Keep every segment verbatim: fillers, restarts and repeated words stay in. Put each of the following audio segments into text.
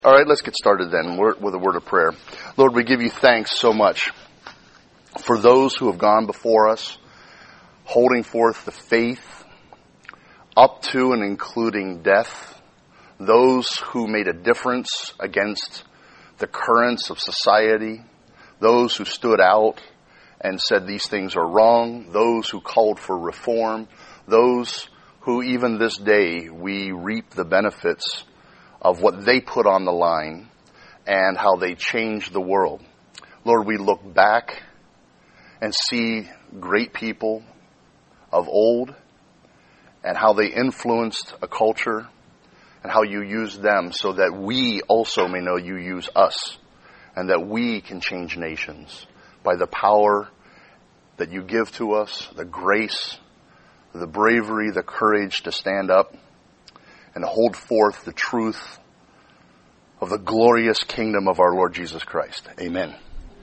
All right, let's get started then with a word of prayer. Lord, we give you thanks so much for those who have gone before us, holding forth the faith up to and including death, those who made a difference against the currents of society, those who stood out and said these things are wrong, those who called for reform, those who even this day we reap the benefits of what they put on the line and how they changed the world. Lord, we look back and see great people of old and how they influenced a culture and how you used them so that we also may know you use us and that we can change nations by the power that you give to us, the grace, the bravery, the courage to stand up and hold forth the truth of the glorious kingdom of our Lord Jesus Christ. Amen.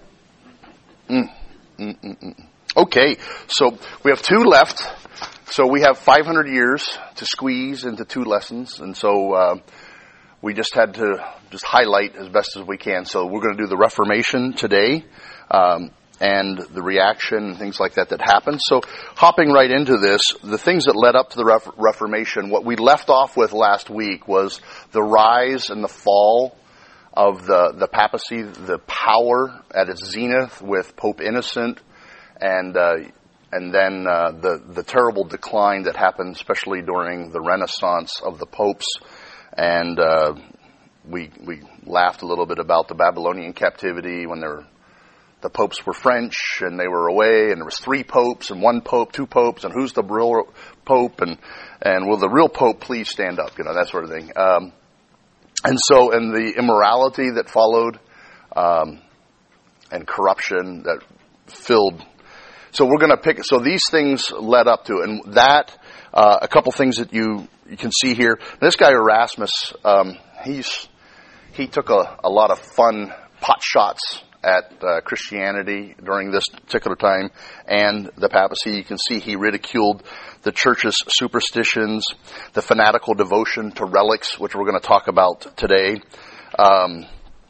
Mm, mm, mm, mm. Okay, so we have two left. So we have five hundred years to squeeze into two lessons. And so uh, we just had to just highlight as best as we can. So we're going to do the Reformation today. Um, and the reaction and things like that that happened. So hopping right into this, the things that led up to the Re- Reformation, what we left off with last week was the rise and the fall of the, the papacy, the power at its zenith with Pope Innocent, and uh, and then uh, the, the terrible decline that happened, especially during the Renaissance of the popes. And uh, we we laughed a little bit about the Babylonian captivity when they were The popes were French, and they were away, and there was three popes, and one pope, two popes, and who's the real pope, and, and will the real pope please stand up, you know, that sort of thing. Um, and so, and the immorality that followed, um, and corruption that filled. So we're going to pick, so these things led up to, and that, uh, a couple things that you, you can see here. This guy Erasmus, um, he's, he took a, a lot of fun pot shots at uh, Christianity during this particular time and the papacy. You can see he ridiculed the church's superstitions, the fanatical devotion to relics, which we're going to talk about today. Um,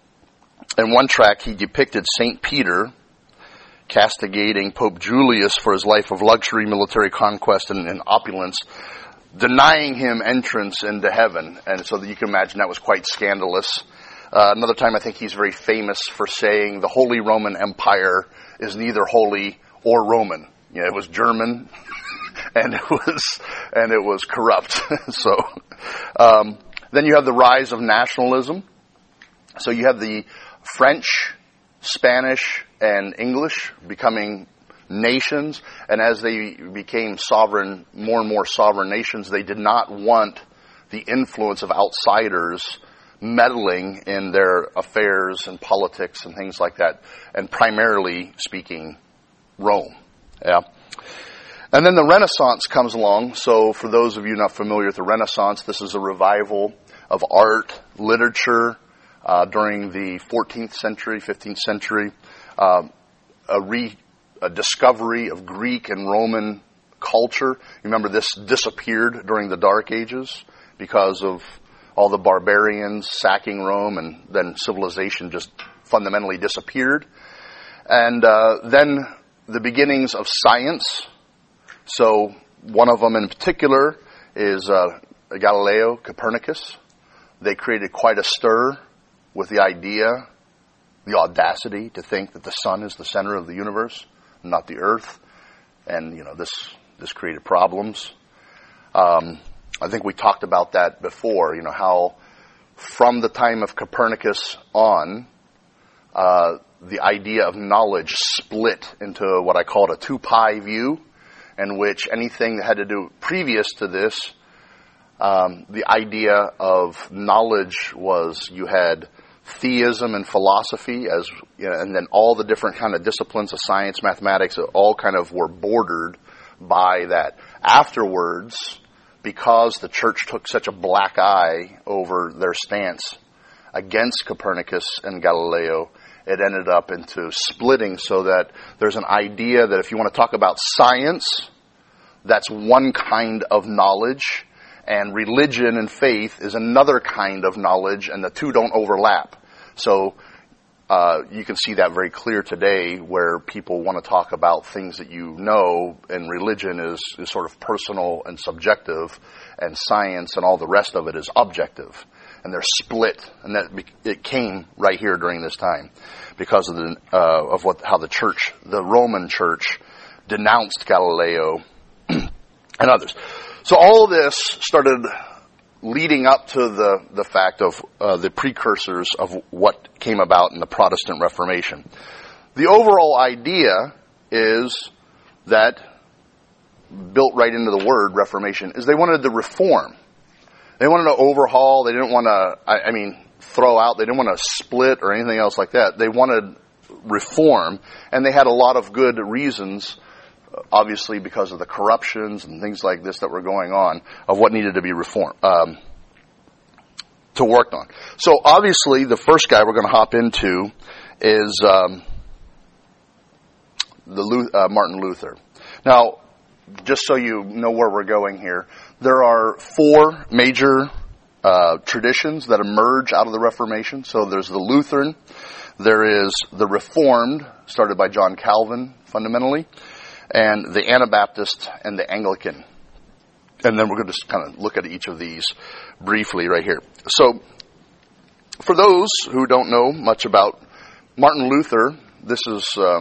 in one track, he depicted Saint Peter castigating Pope Julius for his life of luxury, military conquest, and, and opulence, denying him entrance into heaven. And so that you can imagine that was quite scandalous. Uh, another time, I think he's very famous for saying the Holy Roman Empire is neither holy or Roman. You know, it was German, and it was and it was corrupt. so, um, then you have the rise of nationalism. So you have the French, Spanish, and English becoming nations, and as they became sovereign, more and more sovereign nations, they did not want the influence of outsiders meddling in their affairs and politics and things like that, and primarily speaking, Rome. Yeah. And then the Renaissance comes along. So for those of you not familiar with the Renaissance, this is a revival of art, literature, uh, during the fourteenth century, fifteenth century, uh, a re, a discovery of Greek and Roman culture. Remember, this disappeared during the Dark Ages because of all the barbarians sacking Rome, and then civilization just fundamentally disappeared. And uh, then the beginnings of science. So one of them in particular is uh, Galileo, Copernicus. They created quite a stir with the idea, the audacity to think that the sun is the center of the universe, not the earth. And, you know, this, this created problems. Um, I think we talked about that before, you know, how from the time of Copernicus on, uh, the idea of knowledge split into what I called a two-pie view, in which anything that had to do previous to this, um, the idea of knowledge was you had theism and philosophy, as you know, and then all the different kind of disciplines of science, mathematics, all kind of were bordered by that. Afterwards, because the church took such a black eye over their stance against Copernicus and Galileo, it ended up into splitting, so that there's an idea that if you want to talk about science, that's one kind of knowledge, And religion and faith is another kind of knowledge, and the two don't overlap. So uh, you can see that very clear today, where people want to talk about things that you know, and religion is, is sort of personal and subjective, and science and all the rest of it is objective. And they're split, and that it came right here during this time because of the uh, of what how the church, the Roman Church, denounced Galileo and others. So all of this started leading up to the, the fact of uh, the precursors of what came about in the Protestant Reformation. The overall idea is that, built right into the word Reformation, is they wanted to reform. They wanted to overhaul. They didn't want to, I, I mean, throw out. They didn't want to split or anything else like that. They wanted reform, and they had a lot of good reasons, obviously because of the corruptions and things like this that were going on, of what needed to be reformed, um, to work on. So obviously the first guy we're going to hop into is um, the uh, Martin Luther. Now, just so you know where we're going here, there are four major uh, traditions that emerge out of the Reformation. So there's the Lutheran, there is the Reformed, started by John Calvin fundamentally, and the Anabaptist and the Anglican. And then we're going to just kind of look at each of these briefly right here. So, for those who don't know much about Martin Luther, this is, uh,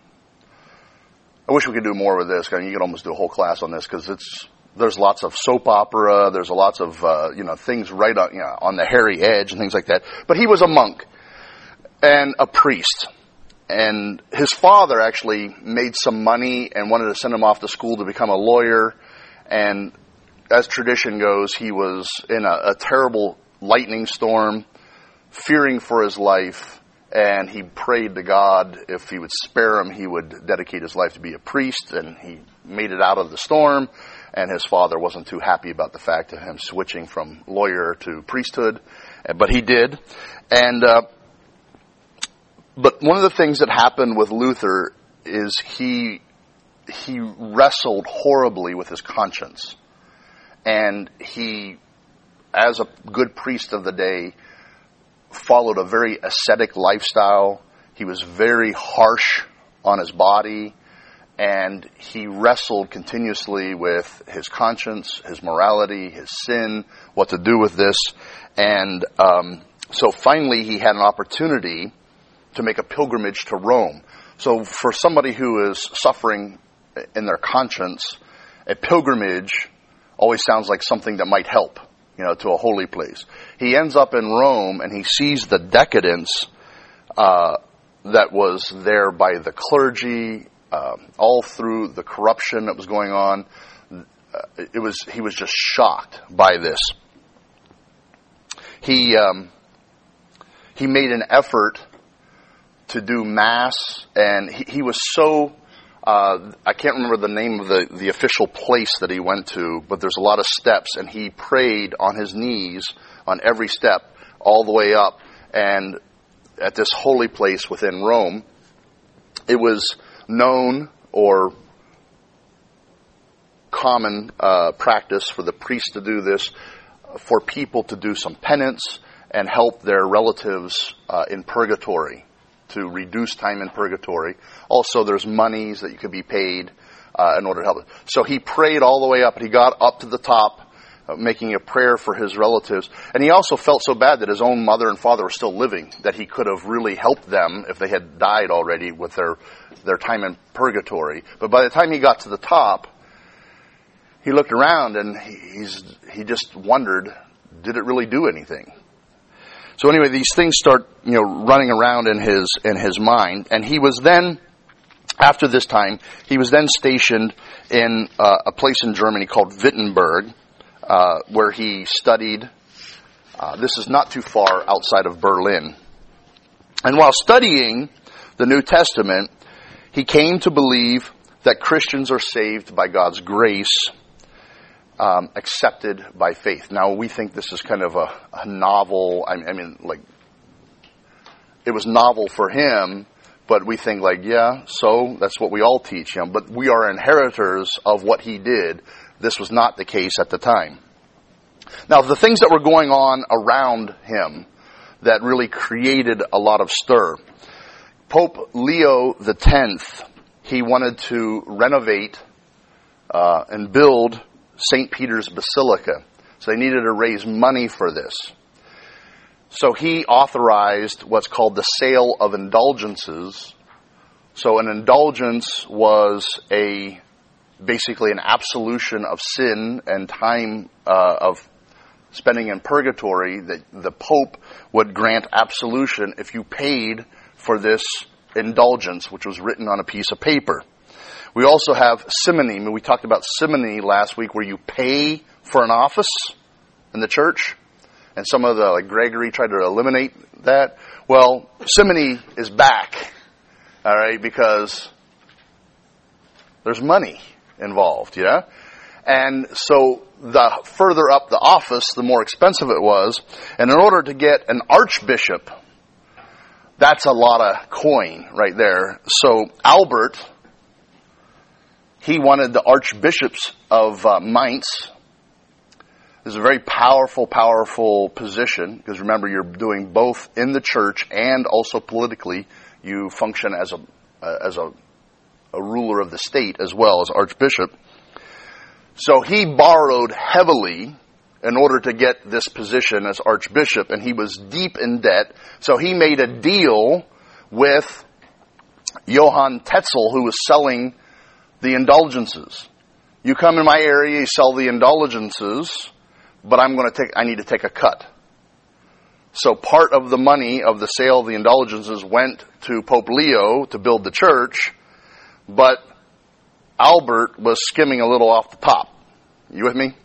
I wish we could do more with this. You could almost do a whole class on this, because it's, there's lots of soap opera, there's lots of, uh, you know, things right on, you know, on the hairy edge and things like that. But he was a monk and a priest. And his father actually made some money and wanted to send him off to school to become a lawyer. And as tradition goes, he was in a, a terrible lightning storm, fearing for his life. And he prayed to God, if he would spare him, he would dedicate his life to be a priest. And he made it out of the storm. And his father wasn't too happy about the fact of him switching from lawyer to priesthood. But he did. And, uh, But one of the things that happened with Luther is he he wrestled horribly with his conscience. And he, as a good priest of the day, followed a very ascetic lifestyle. He was very harsh on his body, and he wrestled continuously with his conscience, his morality, his sin, what to do with this. And um, so finally he had an opportunity to make a pilgrimage to Rome. So for somebody who is suffering in their conscience, a pilgrimage always sounds like something that might help, you know, to a holy place. He ends up in Rome, and he sees the decadence uh, that was there by the clergy, uh, all through the corruption that was going on. Uh, it was he was just shocked by this. He um, he made an effort to do mass, and he, he was so, uh, I can't remember the name of the, the official place that he went to, but there's a lot of steps, and he prayed on his knees on every step all the way up, and at this holy place within Rome, it was known or common uh, practice for the priest to do this, for people to do some penance and help their relatives uh, in purgatory, to reduce time in purgatory. Also, there's monies that you could be paid uh, in order to help it. So he prayed all the way up, and he got up to the top, uh, making a prayer for his relatives. And he also felt so bad that his own mother and father were still living, that he could have really helped them if they had died already with their, their time in purgatory. But by the time he got to the top, he looked around, and he's he just wondered, did it really do anything? So anyway, these things start, you know, running around in his in his mind, and he was then, after this time, he was then stationed in uh, a place in Germany called Wittenberg, uh, where he studied. Uh, this is not too far outside of Berlin. And while studying the New Testament, he came to believe that Christians are saved by God's grace, Um, accepted by faith. Now, we think this is kind of a, a novel, I, I mean, like, it was novel for him, but we think like, yeah, so that's what we all teach him. But we are inheritors of what he did. This was not the case at the time. Now, the things that were going on around him that really created a lot of stir. Pope Leo the tenth, he wanted to renovate uh, and build Saint Peter's Basilica. So they needed to raise money for this. So he authorized what's called the sale of indulgences. So an indulgence was a basically an absolution of sin and time uh, of spending in purgatory, that the Pope would grant absolution if you paid for this indulgence, which was written on a piece of paper. We also have simony. We talked about simony last week, where you pay for an office in the church, and some of the, like Gregory, tried to eliminate that. Well, simony is back, all right, because there's money involved, yeah? And so the further up the office, the more expensive it was. And in order to get an archbishop, that's a lot of coin right there. So Albert, he wanted the archbishops of uh, Mainz. This is a very powerful, powerful position, because remember, you're doing both in the church and also politically. You function as a uh, as a, a ruler of the state as well as archbishop. So he borrowed heavily in order to get this position as archbishop, and he was deep in debt. So he made a deal with Johann Tetzel, who was selling the indulgences. You come in my area, you sell the indulgences, but I'm going to take, I need to take a cut. So part of the money of the sale of the indulgences went to Pope Leo to build the church, but Albert was skimming a little off the top. You with me?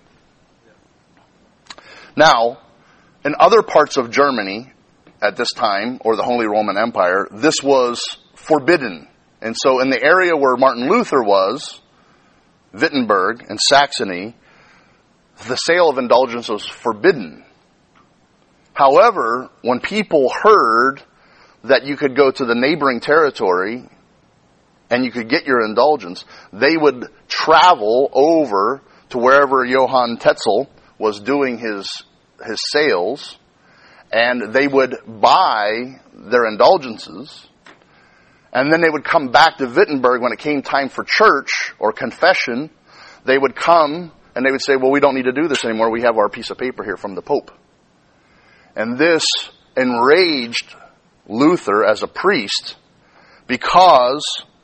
Now, in other parts of Germany at this time, or the Holy Roman Empire, this was forbidden. And so in the area where Martin Luther was, Wittenberg and Saxony, the sale of indulgence was forbidden. However, when people heard that you could go to the neighboring territory and you could get your indulgence, they would travel over to wherever Johann Tetzel was doing his his sales, and they would buy their indulgences, and then they would come back to Wittenberg when it came time for church or confession. They would come and they would say, well, we don't need to do this anymore. We have our piece of paper here from the Pope. And this enraged Luther as a priest, because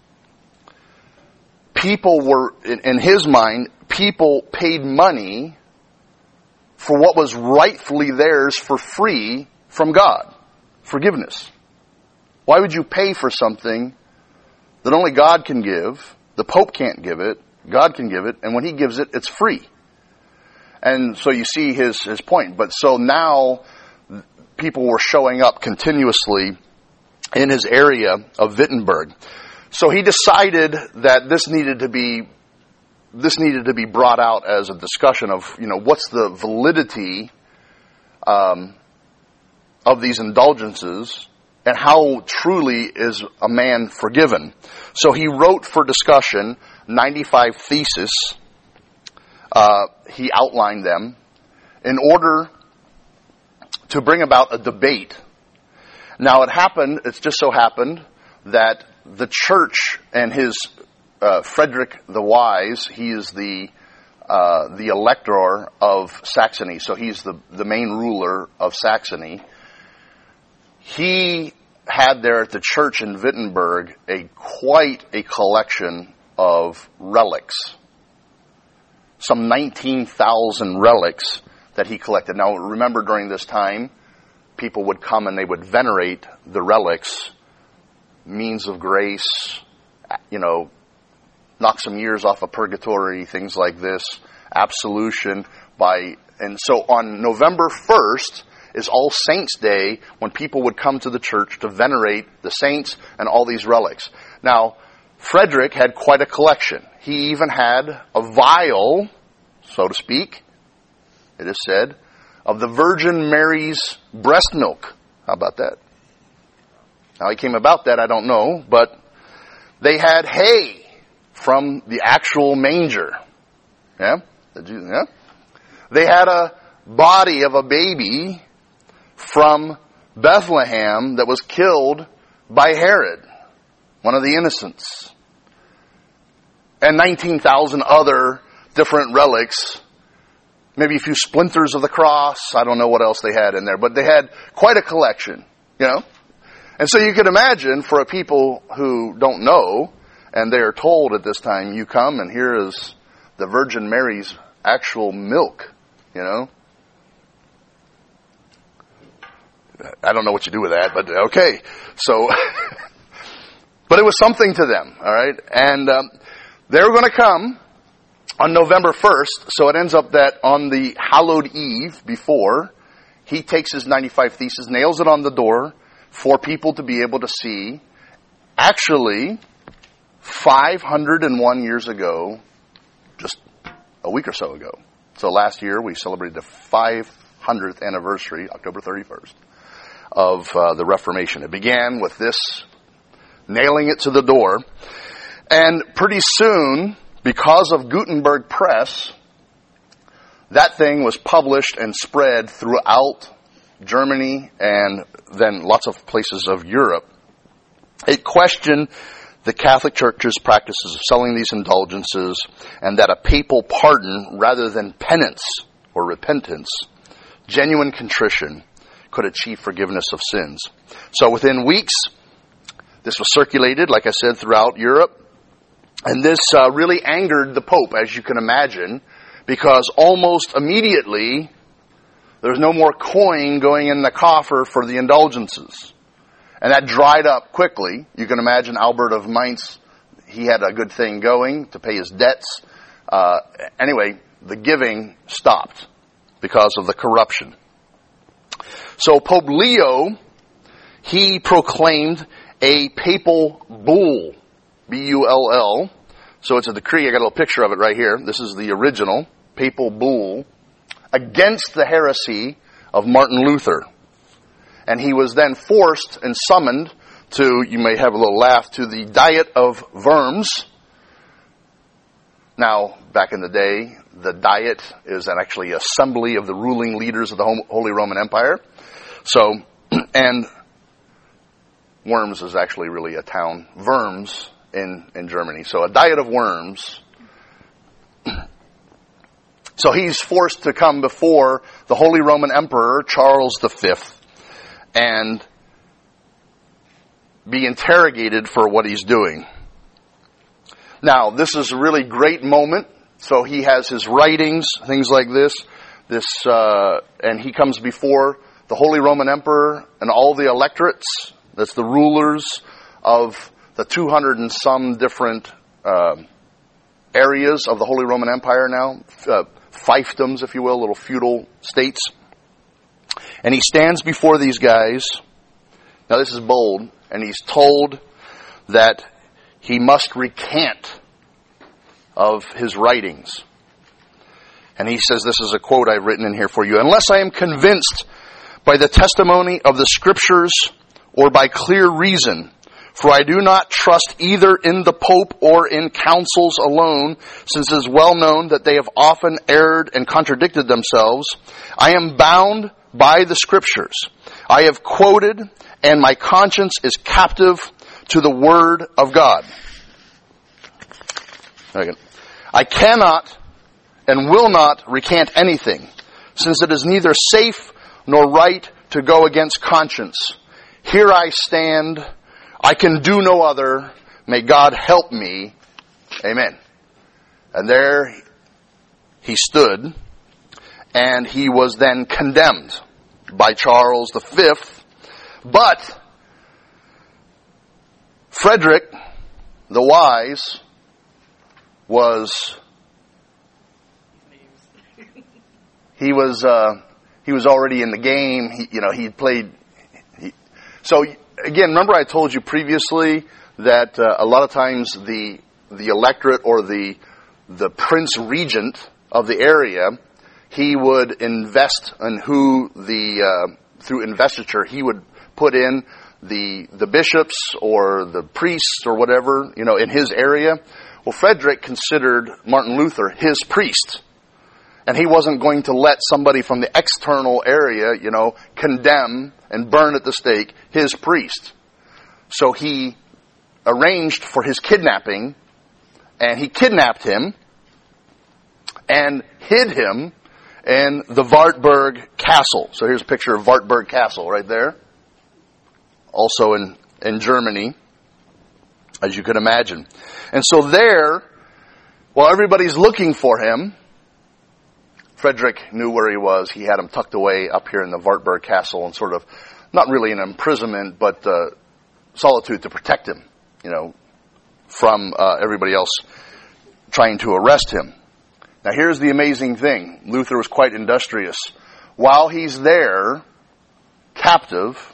people were, in his mind, people paid money for what was rightfully theirs for free from God. Forgiveness. Why would you pay for something that only God can give? The Pope can't give it. God can give it. And when he gives it, it's free. And so you see his, his point. But so now people were showing up continuously in his area of Wittenberg. So he decided that this needed to be this needed to be brought out as a discussion of, you know, what's the validity um, of these indulgences, and how truly is a man forgiven. So he wrote for discussion ninety-five theses. Uh, he outlined them in order to bring about a debate. Now it happened, it's just so happened that the church and his uh, Frederick the Wise, he is the uh, the elector of Saxony, so he's the, the main ruler of Saxony. He had there at the church in Wittenberg a quite a collection of relics. Some nineteen thousand relics that he collected. Now remember, during this time, people would come and they would venerate the relics, means of grace, you know, knock some years off of purgatory, things like this, absolution by, and so on November first is All Saints' Day, when people would come to the church to venerate the saints and all these relics. Now, Frederick had quite a collection. He even had a vial, so to speak, it is said, of the Virgin Mary's breast milk. How about that? How he came about that, I don't know, but they had hay from the actual manger. Yeah? Yeah? They had a, body of a baby from Bethlehem that was killed by Herod, one of the innocents. And nineteen thousand other different relics, maybe a few splinters of the cross. I don't know what else they had in there, but they had quite a collection, you know. And so you can imagine for a people who don't know, and they are told at this time, you come and here is the Virgin Mary's actual milk, you know. I don't know what you do with that, but okay. So, but it was something to them, all right? And um, they were going to come on November first, so it ends up that on the hallowed eve before, he takes his ninety-five Theses, nails it on the door for people to be able to see. Actually, five hundred one years ago, just a week or so ago. So last year we celebrated the five hundredth anniversary, October thirty-first, of uh, the Reformation. It began with this, nailing it to the door. And pretty soon, because of Gutenberg Press, that thing was published and spread throughout Germany and then lots of places of Europe. It questioned the Catholic Church's practices of selling these indulgences, and that a papal pardon rather than penance or repentance, genuine contrition, could achieve forgiveness of sins. So within weeks, this was circulated, like I said, throughout Europe. And this uh, really angered the Pope, as you can imagine, because almost immediately there was no more coin going in the coffer for the indulgences. And that dried up quickly. You can imagine Albert of Mainz, he had a good thing going to pay his debts. Uh, anyway, the giving stopped because of the corruption. So Pope Leo, he proclaimed a papal bull, B U L L. So it's a decree. I got a little picture of it right here. This is the original papal bull against the heresy of Martin Luther. And he was then forced and summoned to, you may have a little laugh, to the Diet of Worms. Now, back in the day, the Diet is an actually assembly of the ruling leaders of the Holy Roman Empire. So, and Worms is actually really a town, Worms in, in Germany. So a Diet of Worms. So he's forced to come before the Holy Roman Emperor, Charles the Fifth, and be interrogated for what he's doing. Now, this is a really great moment. So he has his writings, things like this, this, uh, and he comes before the Holy Roman Emperor and all the electorates. That's the rulers of the two hundred and some different uh, areas of the Holy Roman Empire now, uh, fiefdoms, if you will, little feudal states. And he stands before these guys. Now this is bold. And he's told that he must recant of his writings. And he says, this is a quote I've written in here for you. Unless I am convinced by the testimony of the Scriptures or by clear reason, for I do not trust either in the Pope or in councils alone, since it is well known that they have often erred and contradicted themselves, I am bound by the Scriptures. I have quoted, and my conscience is captive to the Word of God. Again. I cannot and will not recant anything, since it is neither safe nor right to go against conscience. Here I stand. I can do no other. May God help me. Amen. And there he stood, and he was then condemned by Charles the Fifth. But Frederick the Wise was he was uh, he was already in the game. He, you know, he played. He, so again, remember I told you previously that uh, a lot of times the the electorate or the the prince regent of the area, he would invest in who the uh, through investiture he would put in the the bishops or the priests or whatever, you know, in his area. Well, Frederick considered Martin Luther his priest. And he wasn't going to let somebody from the external area, you know, condemn and burn at the stake his priest. So he arranged for his kidnapping, and he kidnapped him and hid him in the Wartburg Castle. So here's a picture of Wartburg Castle right there. Also in, in Germany, as you can imagine. And so there, while everybody's looking for him, Frederick knew where he was. He had him tucked away up here in the Wartburg Castle and sort of, not really an imprisonment, but uh, solitude to protect him, you know, from uh, everybody else trying to arrest him. Now here's the amazing thing. Luther was quite industrious. While he's there, captive,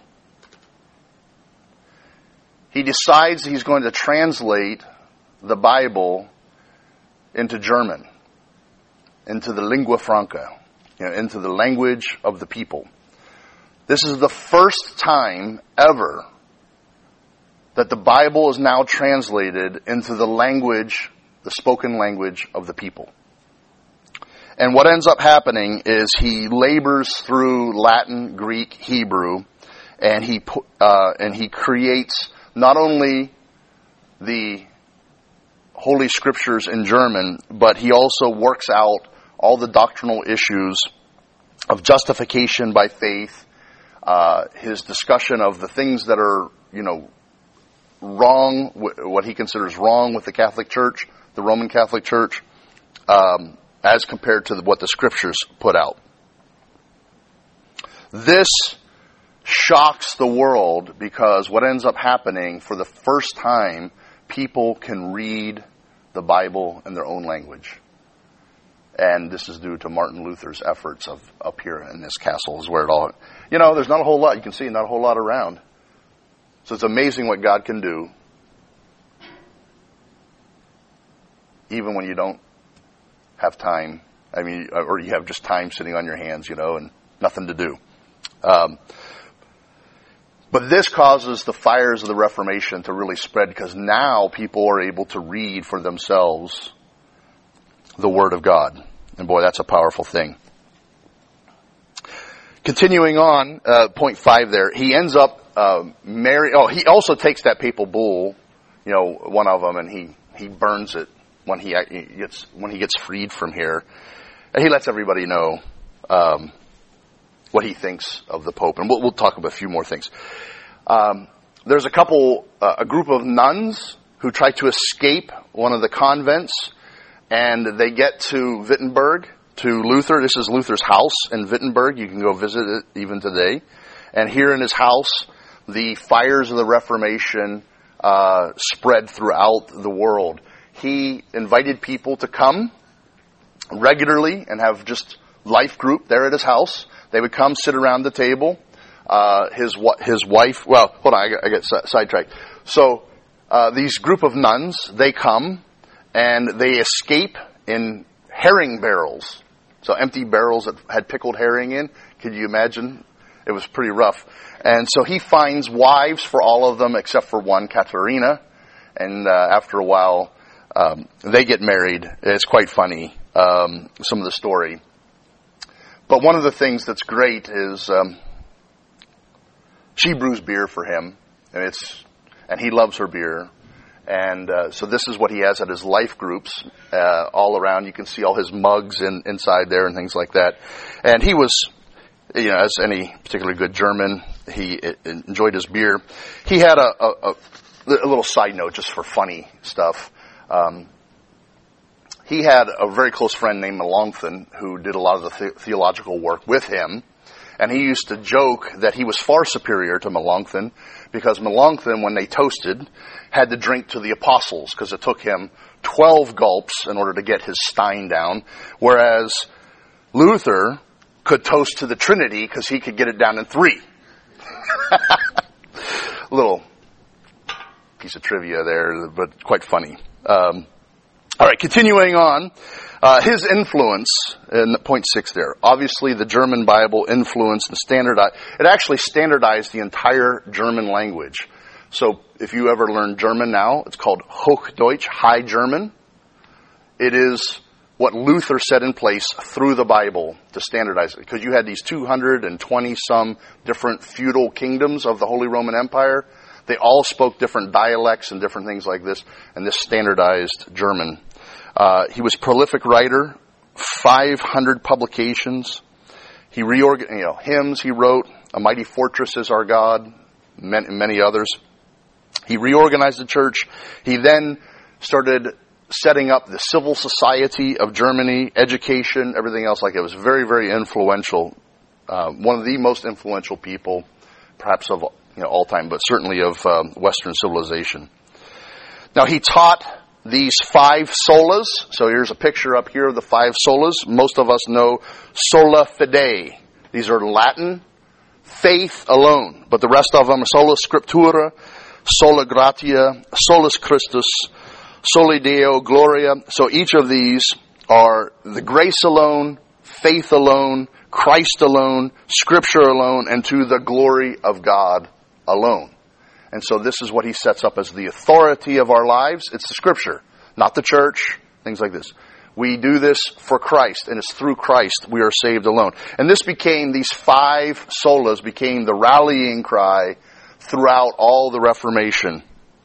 he decides he's going to translate the Bible into German, into the lingua franca, you know, into the language of the people. This is the first time ever that the Bible is now translated into the language, the spoken language of the people. And what ends up happening is he labors through Latin, Greek, Hebrew, and he uh, and he creates not only the Holy Scriptures in German, but he also works out all the doctrinal issues of justification by faith, uh, his discussion of the things that are, you know, wrong, what he considers wrong with the Catholic Church, the Roman Catholic Church, um, as compared to what the Scriptures put out. This shocks the world because what ends up happening, for the first time, people can read the Bible in their own language. And this is due to Martin Luther's efforts of up here in this castle is where it all, you know, there's not a whole lot, you can see not a whole lot around. So it's amazing what God can do, even when you don't have time. I mean, or you have just time sitting on your hands, you know, and nothing to do. Um, but this causes the fires of the Reformation to really spread because now people are able to read for themselves the Word of God. And boy, that's a powerful thing. Continuing on, uh, point five there, he ends up uh, marrying, oh, he also takes that papal bull, you know, one of them, and he, he burns it when he gets, when he gets freed from here. And he lets everybody know um, what he thinks of the Pope. And we'll, we'll talk about a few more things. Um, there's a couple, uh, a group of nuns who try to escape one of the convents, and they get to Wittenberg, to Luther. This is Luther's house in Wittenberg. You can go visit it even today. And here in his house, the fires of the Reformation uh, spread throughout the world. He invited people to come regularly and have just life group there at his house. They would come, sit around the table. Uh, his his wife, well, hold on, I get, I get sidetracked. So uh, these group of nuns, they come and they escape in herring barrels. So empty barrels that had pickled herring in. Could you imagine? It was pretty rough. And so he finds wives for all of them except for one, Katharina. And uh, after a while, um, they get married. It's quite funny, um, some of the story. But one of the things that's great is um, she brews beer for him, and it's and he loves her beer. And uh, so this is what he has at his life groups uh, all around. You can see all his mugs in, inside there and things like that. And he was, you know, as any particularly good German, he enjoyed his beer. He had a, a, a, a little side note just for funny stuff. Um, he had a very close friend named Melanchthon who did a lot of the, the theological work with him. And he used to joke that he was far superior to Melanchthon because Melanchthon, when they toasted, had to drink to the apostles because it took him twelve gulps in order to get his stein down, whereas Luther could toast to the Trinity because he could get it down in three. A little piece of trivia there, but quite funny. Um, all right, continuing on. Uh, his influence, in point six there, obviously the German Bible influenced and standardized, it actually standardized the entire German language. So if you ever learn German now, it's called Hochdeutsch, High German. It is what Luther set in place through the Bible to standardize it. Because you had these two hundred twenty some different feudal kingdoms of the Holy Roman Empire. They all spoke different dialects and different things like this, and this standardized German. Uh, he was a prolific writer, five hundred publications. He reorganized, you know, hymns he wrote, A Mighty Fortress Is Our God, many, many others. He reorganized the church. He then started setting up the civil society of Germany, education, everything else like it. It was very, very influential. Uh, one of the most influential people, perhaps of you know, all time, but certainly of um, Western civilization. Now, he taught these five solas. So here's a picture up here of the five solas. Most of us know sola fide. These are Latin, faith alone. But the rest of them are sola scriptura, sola gratia, solus Christus, soli Deo gloria. So each of these are the grace alone, faith alone, Christ alone, Scripture alone, and to the glory of God alone. And so this is what he sets up as the authority of our lives. It's the Scripture, not the church, things like this. We do this for Christ, and it's through Christ we are saved alone. And this became, these five solas became the rallying cry throughout all the Reformation.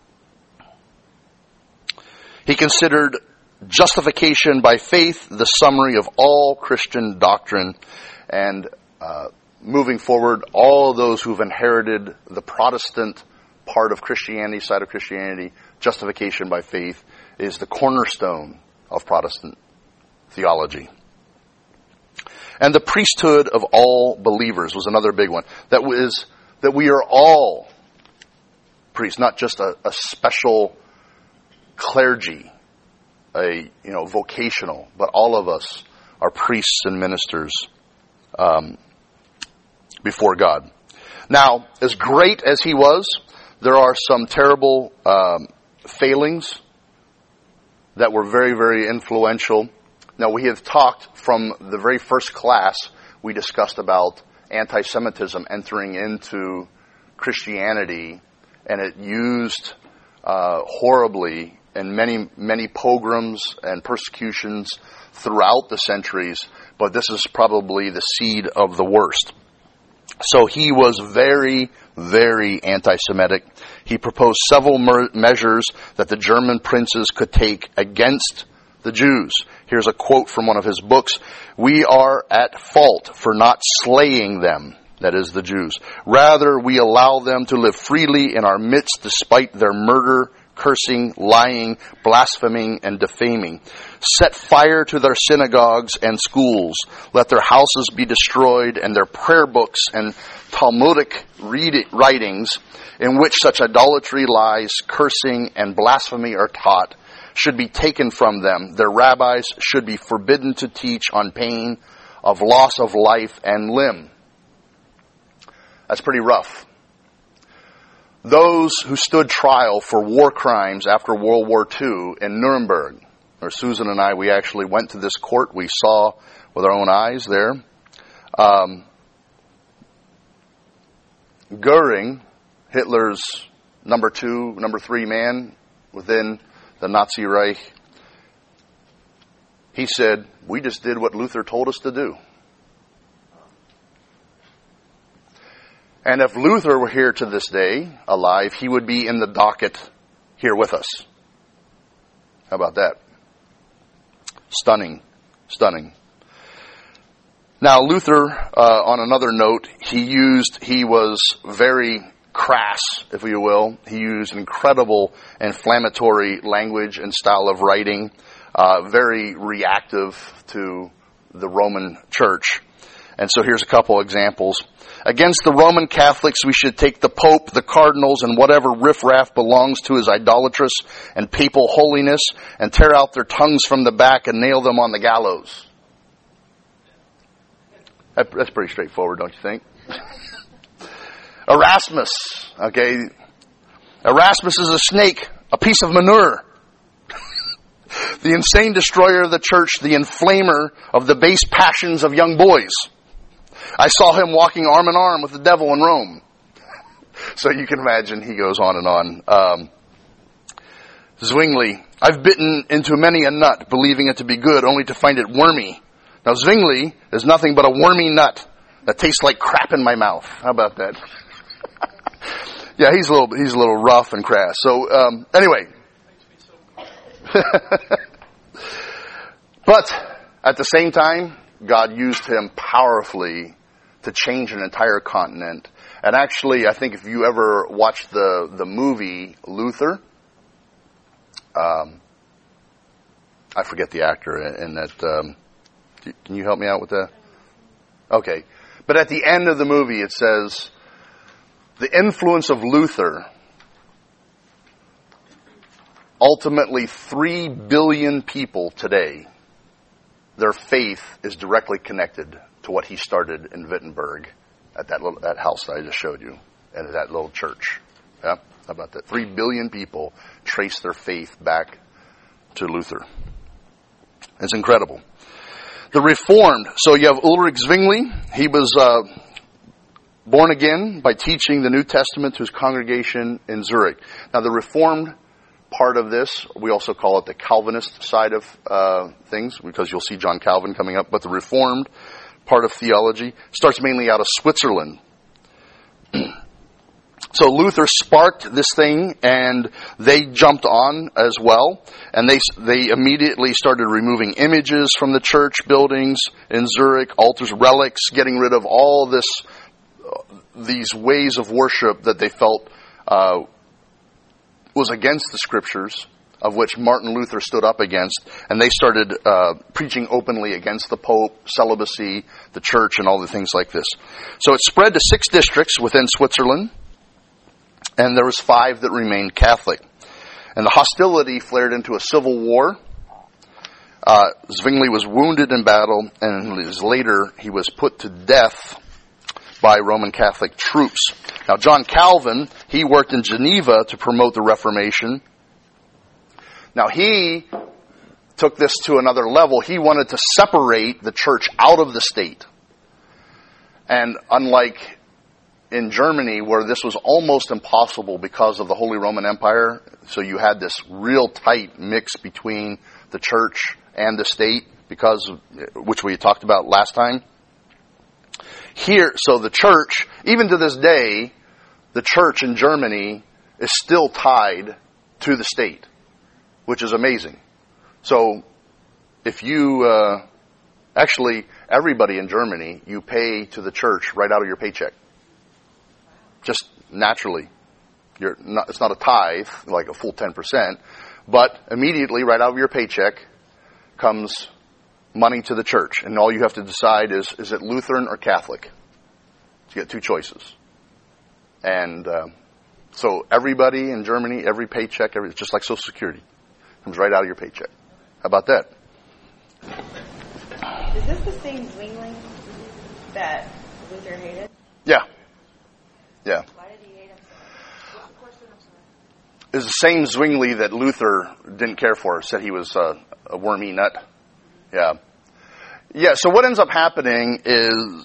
He considered justification by faith the summary of all Christian doctrine, and uh, moving forward, all those who've inherited the Protestant part of Christianity, side of Christianity, justification by faith, is the cornerstone of Protestant theology. And the priesthood of all believers was another big one. That was that we are all priests, not just a, a special clergy, a you know vocational, but all of us are priests and ministers um, before God. Now, as great as he was, there are some terrible um, failings that were very, very influential. Now, we have talked from the very first class, we discussed about anti-Semitism entering into Christianity, and it used uh, horribly in many, many pogroms and persecutions throughout the centuries, but this is probably the seed of the worst. So he was very, very anti-Semitic. He proposed several mer- measures that the German princes could take against the Jews. Here's a quote from one of his books. "We are at fault for not slaying them," that is the Jews. "Rather, we allow them to live freely in our midst despite their murder, cursing, lying, blaspheming, and defaming. Set fire to their synagogues and schools. Let their houses be destroyed, and their prayer books and Talmudic read- writings in which such idolatry, lies, cursing, and blasphemy are taught should be taken from them. Their rabbis should be forbidden to teach on pain of loss of life and limb." That's pretty rough. Those who stood trial for war crimes after World War Two in Nuremberg, or Susan and I, we actually went to this court. We saw with our own eyes there. Um, Goering, Hitler's number two, number three man within the Nazi Reich, he said, "We just did what Luther told us to do." And if Luther were here to this day, alive, he would be in the docket here with us. How about that? Stunning. Stunning. Now, Luther, uh, on another note, he used, he was very crass, if you will. He used incredible inflammatory language and style of writing, uh, very reactive to the Roman Church. And so here's a couple examples. "Against the Roman Catholics, we should take the Pope, the cardinals, and whatever riffraff belongs to his idolatrous and papal holiness, and tear out their tongues from the back and nail them on the gallows." That, that's pretty straightforward, don't you think? Erasmus, okay. Erasmus is a snake, a piece of manure. The insane destroyer of the church, the inflamer of the base passions of young boys. I saw him walking arm in arm with the devil in Rome. So you can imagine he goes on and on. Um, Zwingli, I've bitten into many a nut, believing it to be good, only to find it wormy. Now Zwingli is nothing but a wormy nut that tastes like crap in my mouth. How about that? Yeah, he's a little he's a little rough and crass. So um, anyway, but at the same time, God used him powerfully to change an entire continent. And actually, I think if you ever watched the the movie Luther, um, I forget the actor in that. Um, can you help me out with that? Okay, but at the end of the movie, it says, the influence of Luther, ultimately three billion people today, their faith is directly connected to what he started in Wittenberg at that little, that house that I just showed you, and at that little church. Yeah? How about that? Three billion people trace their faith back to Luther. It's incredible. The Reformed, so you have Ulrich Zwingli. He was uh, born again by teaching the New Testament to his congregation in Zurich. Now the Reformed part of this, we also call it the Calvinist side of uh, things, because you'll see John Calvin coming up, but the Reformed part of theology starts mainly out of Switzerland. So Luther sparked this thing, and they jumped on as well, and they they immediately started removing images from the church buildings in Zurich, altars, relics, getting rid of all this these ways of worship that they felt uh, was against the scriptures, of which Martin Luther stood up against, and they started uh, preaching openly against the Pope, celibacy, the church, and all the things like this. So it spread to six districts within Switzerland, and there was five that remained Catholic. And the hostility flared into a civil war. Uh, Zwingli was wounded in battle, and later he was put to death by Roman Catholic troops. Now John Calvin, he worked in Geneva to promote the Reformation. Now he took this to another level. He wanted to separate the church out of the state. And unlike in Germany, where this was almost impossible because of the Holy Roman Empire, so you had this real tight mix between the church and the state, because of, which we talked about last time. Here, so the church, even to this day, the church in Germany is still tied to the state, which is amazing. So, if you, uh, actually, everybody in Germany, you pay to the church right out of your paycheck. Just naturally. You're not, it's not a tithe, like a full ten percent, but immediately right out of your paycheck comes money to the church. And all you have to decide is, is it Lutheran or Catholic? You get two choices. And uh, so everybody in Germany, every paycheck, every, it's just like Social Security. Comes right out of your paycheck. How about that? Is this the same Zwingli that Luther hated? Yeah. Yeah. Why did he hate him so much? What's the question? I'm sorry. It's the same Zwingli that Luther didn't care for, said he was uh, a wormy nut. Yeah. Yeah, so what ends up happening is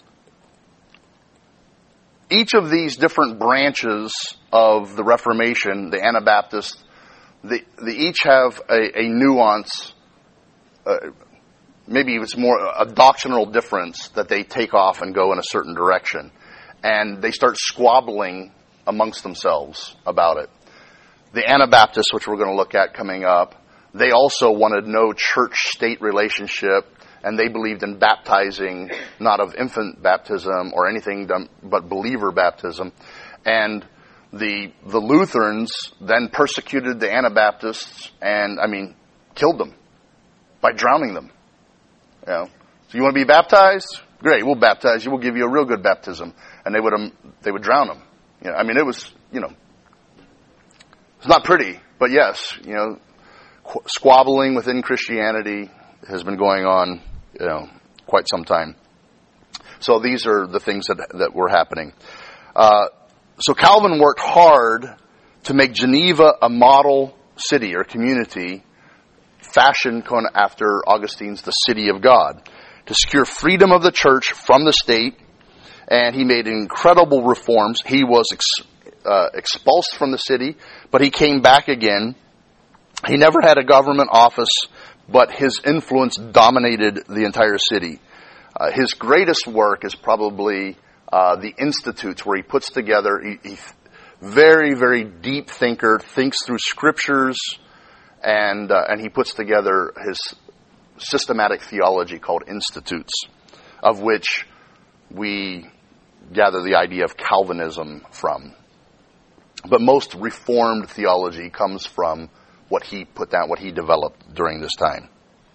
each of these different branches of the Reformation, the Anabaptists, they, they each have a, a nuance, uh, maybe it's more a doctrinal difference that they take off and go in a certain direction. And they start squabbling amongst themselves about it. The Anabaptists, which we're going to look at coming up, they also wanted no church-state relationship, and they believed in baptizing, not of infant baptism or anything but believer baptism. And the the Lutherans then persecuted the Anabaptists and, I mean, killed them by drowning them. You know? So you want to be baptized? Great, we'll baptize you. We'll give you a real good baptism. And they would um, they would drown them. You know, I mean, it was, you know, it's not pretty, but yes, you know, qu- squabbling within Christianity has been going on, you know, quite some time. So these are the things that that were happening. Uh, so Calvin worked hard to make Geneva a model city or community, fashioned after Augustine's The City of God, to secure freedom of the church from the state. And he made incredible reforms. He was ex, uh, expulsed from the city, but he came back again He never had a government office, but his influence dominated the entire city. Uh, his greatest work is probably uh, the Institutes, where he puts together, he, he very, very deep thinker, thinks through scriptures, and uh, and he puts together his systematic theology called Institutes, of which we gather the idea of Calvinism from. But most Reformed theology comes from what he put down, what he developed during this time.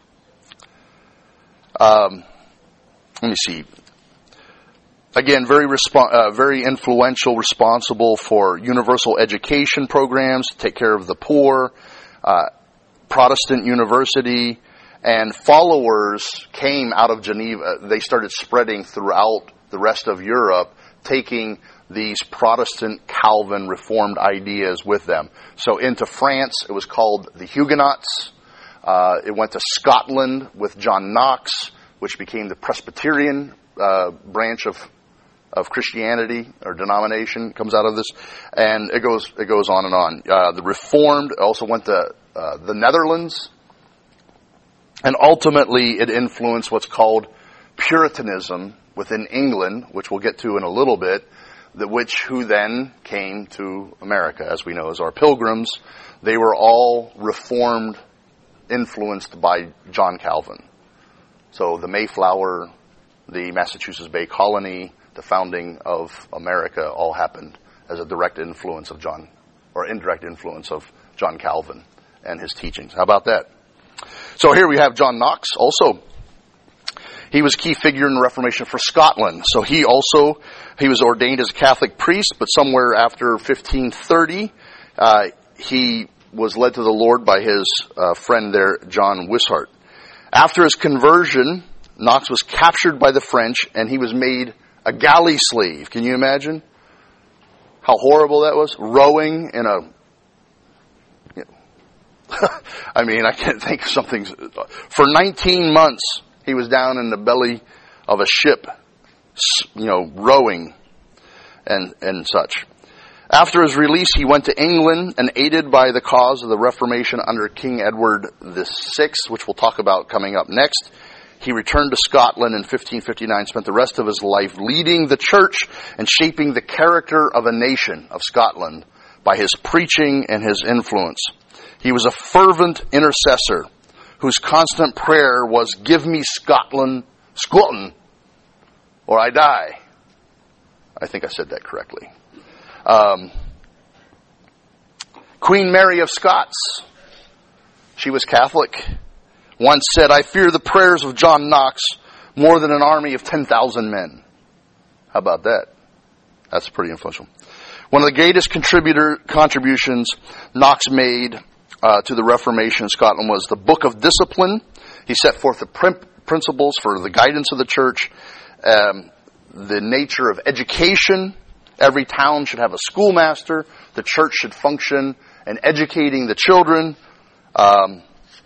Um, let me see. Again, very respo- uh, very influential, responsible for universal education programs, to take care of the poor, uh, Protestant university, and followers came out of Geneva. They started spreading throughout the rest of Europe, taking these Protestant Calvin Reformed ideas with them. So into France, it was called the Huguenots. Uh, it went to Scotland with John Knox, which became the Presbyterian uh, branch of of Christianity or denomination, comes out of this, and it goes it goes on and on. Uh, the Reformed also went to uh, the Netherlands, and ultimately it influenced what's called Puritanism within England, which we'll get to in a little bit, the which who then came to America, as we know, as our Pilgrims. They were all Reformed, influenced by John Calvin. So the Mayflower, the Massachusetts Bay Colony, the founding of America all happened as a direct influence of John, or indirect influence of John Calvin and his teachings. How about that? So here we have John Knox also. He was a key figure in the Reformation for Scotland. So he also, he was ordained as a Catholic priest, but somewhere after fifteen thirty, uh, he was led to the Lord by his uh, friend there, John Wishart. After his conversion, Knox was captured by the French, and he was made a galley slave. Can you imagine how horrible that was? Rowing in a... You know, I mean, I can't think of something... For nineteen months, he was down in the belly of a ship, you know, rowing and, and such. After his release, he went to England, and aided by the cause of the Reformation under King Edward the Sixth, which we'll talk about coming up next, he returned to Scotland in fifteen fifty-nine, spent the rest of his life leading the church and shaping the character of a nation of Scotland by his preaching and his influence. He was a fervent intercessor whose constant prayer was, "Give me Scotland, Scotland, or I die." I think I said that correctly. Um, Queen Mary of Scots, she was Catholic, once said, "I fear the prayers of John Knox more than an army of ten thousand men." How about that? That's pretty influential. One of the greatest contributor contributions Knox made uh, to the Reformation in Scotland was the Book of Discipline. He set forth the prim- principles for the guidance of the church, um, the nature of education. Every town should have a schoolmaster. The church should function in educating the children. Um,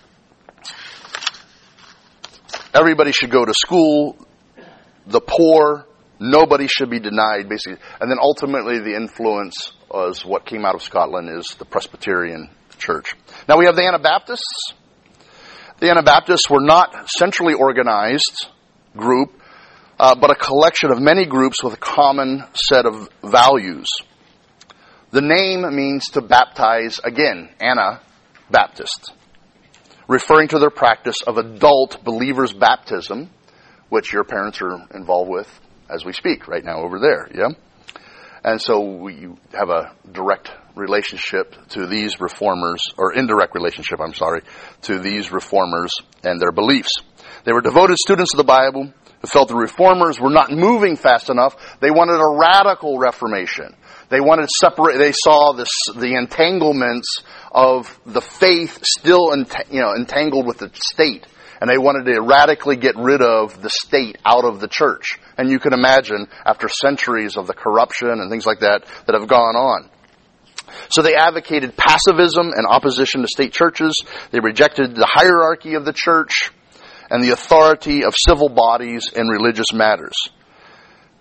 everybody should go to school. The poor, nobody should be denied, basically. And then ultimately the influence was what came out of Scotland is the Presbyterian Church. Now we have the Anabaptists. The Anabaptists were not centrally organized group, Uh, but a collection of many groups with a common set of values. The name means to baptize again, Anabaptist, referring to their practice of adult believers' baptism, which your parents are involved with as we speak right now over there, yeah? And so we have a direct relationship to these reformers, or indirect relationship, I'm sorry, to these reformers and their beliefs. They were devoted students of the Bible, who felt the reformers were not moving fast enough. They wanted a radical reformation. They wanted separate. They saw this, the entanglements of the faith still, ent- you know, entangled with the state, and they wanted to radically get rid of the state out of the church. And you can imagine, after centuries of the corruption and things like that that have gone on. So they advocated pacifism and opposition to state churches. They rejected the hierarchy of the church and the authority of civil bodies in religious matters.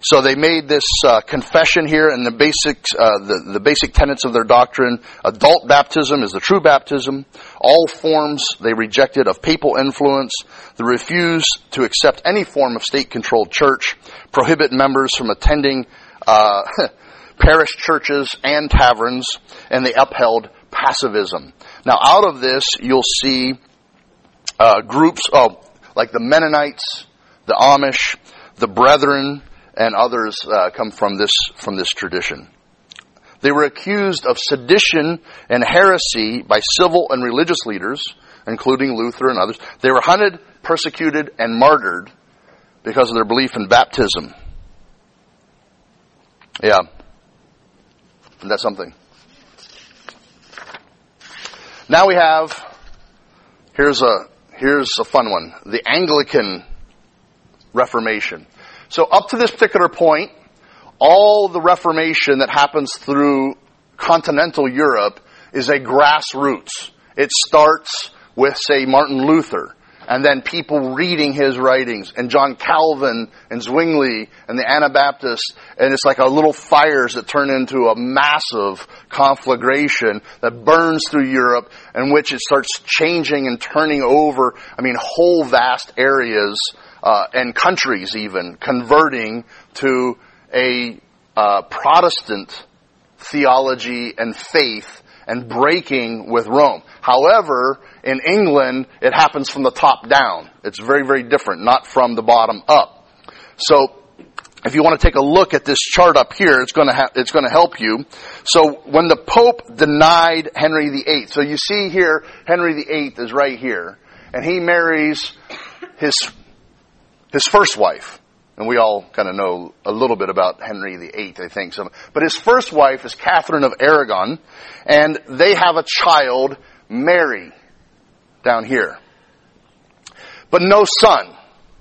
So they made this uh, confession here, and the basic, uh, the, the basic tenets of their doctrine. Adult baptism is the true baptism. All forms they rejected of papal influence. They refused to accept any form of state-controlled church. Prohibit members from attending uh, parish churches and taverns, and they upheld pacifism. Now, out of this, you'll see uh, groups, oh, like the Mennonites, the Amish, the Brethren, and others uh, come from this from this tradition. They were accused of sedition and heresy by civil and religious leaders, including Luther and others. They were hunted, persecuted, and martyred because of their belief in baptism. Yeah. Isn't that something? Now we have, here's a, here's a fun one. The Anglican Reformation. So up to this particular point, all the Reformation that happens through continental Europe is a grassroots. It starts with, say, Martin Luther, and then people reading his writings, and John Calvin, and Zwingli, and the Anabaptists, and it's like a little fires that turn into a massive conflagration that burns through Europe, in which it starts changing and turning over, I mean, whole vast areas, uh, and countries even, converting to a uh, Protestant theology and faith, and breaking with Rome. However, in England, it happens from the top down. It's very, very different, not from the bottom up. So, if you want to take a look at this chart up here, it's going to ha- it's going to help you. So, when the Pope denied Henry the Eighth, so you see here, Henry the Eighth is right here, and he marries his his first wife. And we all kind of know a little bit about Henry the Eighth, I think. So, but his first wife is Catherine of Aragon, and they have a child, Mary, down here. But no son.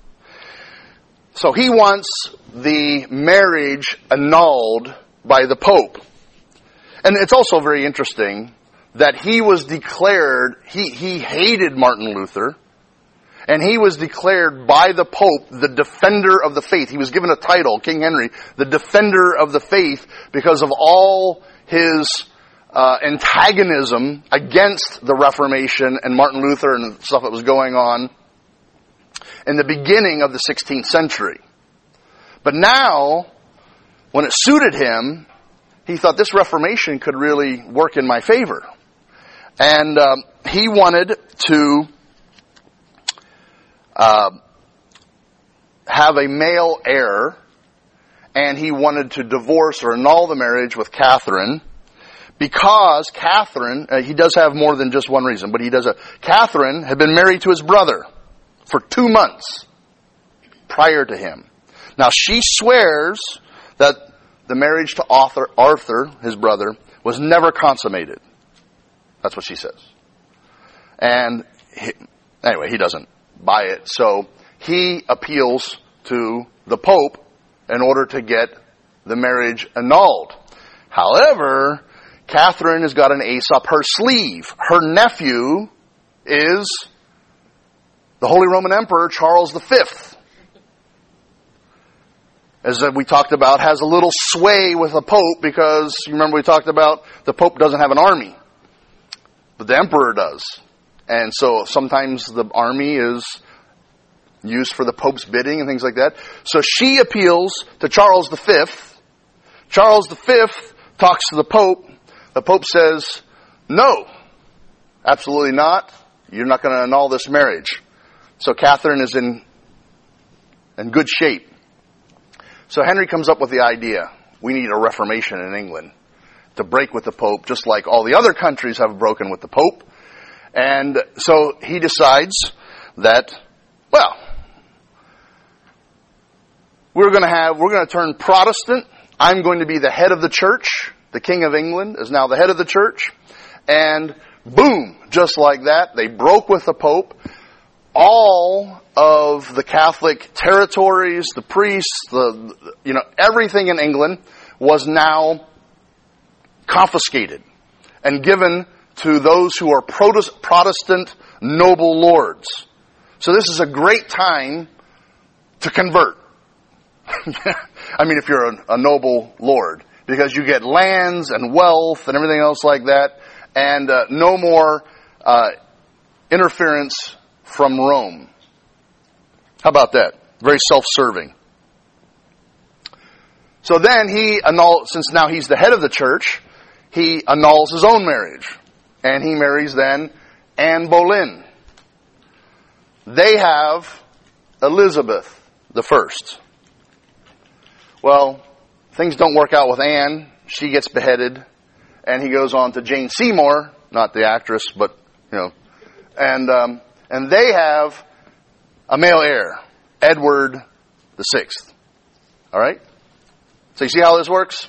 So he wants the marriage annulled by the Pope. And it's also very interesting that he was declared, he, he hated Martin Luther, and he was declared by the Pope the defender of the faith. He was given a title, King Henry, the defender of the faith, because of all his uh, antagonism against the Reformation and Martin Luther and stuff that was going on in the beginning of the sixteenth century. But now, when it suited him, he thought this Reformation could really work in my favor. And um, he wanted to Uh, have a male heir, and he wanted to divorce or annul the marriage with Catherine, because Catherine, uh, he does have more than just one reason, but he does a, Catherine had been married to his brother for two months prior to him. Now she swears that the marriage to Arthur, Arthur, his brother, was never consummated. That's what she says. And he, anyway, he doesn't buy it. So he appeals to the Pope in order to get the marriage annulled. However, Catherine has got an ace up her sleeve. Her nephew is the Holy Roman Emperor Charles the Fifth. As we talked about, has a little sway with the Pope, because you remember we talked about the Pope doesn't have an army, but the Emperor does. And so sometimes the army is used for the Pope's bidding and things like that. So she appeals to Charles the Fifth. Charles the Fifth talks to the Pope. The Pope says, no, absolutely not. You're not going to annul this marriage. So Catherine is in, in good shape. So Henry comes up with the idea, we need a reformation in England to break with the Pope, just like all the other countries have broken with the Pope. And so he decides that, well, we're going to have, we're going to turn Protestant. I'm going to be the head of the church. The King of England is now the head of the church. And boom, just like that, they broke with the Pope. All of the Catholic territories, the priests, the, you know, everything in England was now confiscated and given to those who are Protestant noble lords. So this is a great time to convert. I mean, if you're a, a noble lord, because you get lands and wealth and everything else like that, and uh, no more uh, interference from Rome. How about that? Very self-serving. So then he annuls, since now he's the head of the church, he annuls his own marriage. And he marries then Anne Boleyn. They have Elizabeth the First. Well, things don't work out with Anne. She gets beheaded. And he goes on to Jane Seymour, not the actress, but, you know. And, um, and they have a male heir, Edward the Sixth. All right? So you see how this works?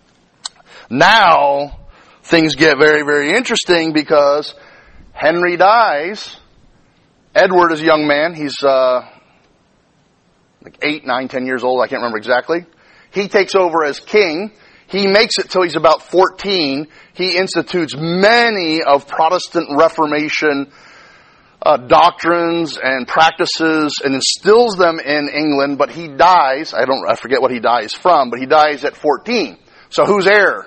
Now, things get very, very interesting because Henry dies. Edward is a young man. He's uh, like eight, nine, ten years old. I can't remember exactly. He takes over as king. He makes it till he's about fourteen. He institutes many of Protestant Reformation uh, doctrines and practices and instills them in England. But he dies. I don't. I forget what he dies from. But he dies at fourteen. So who's heir?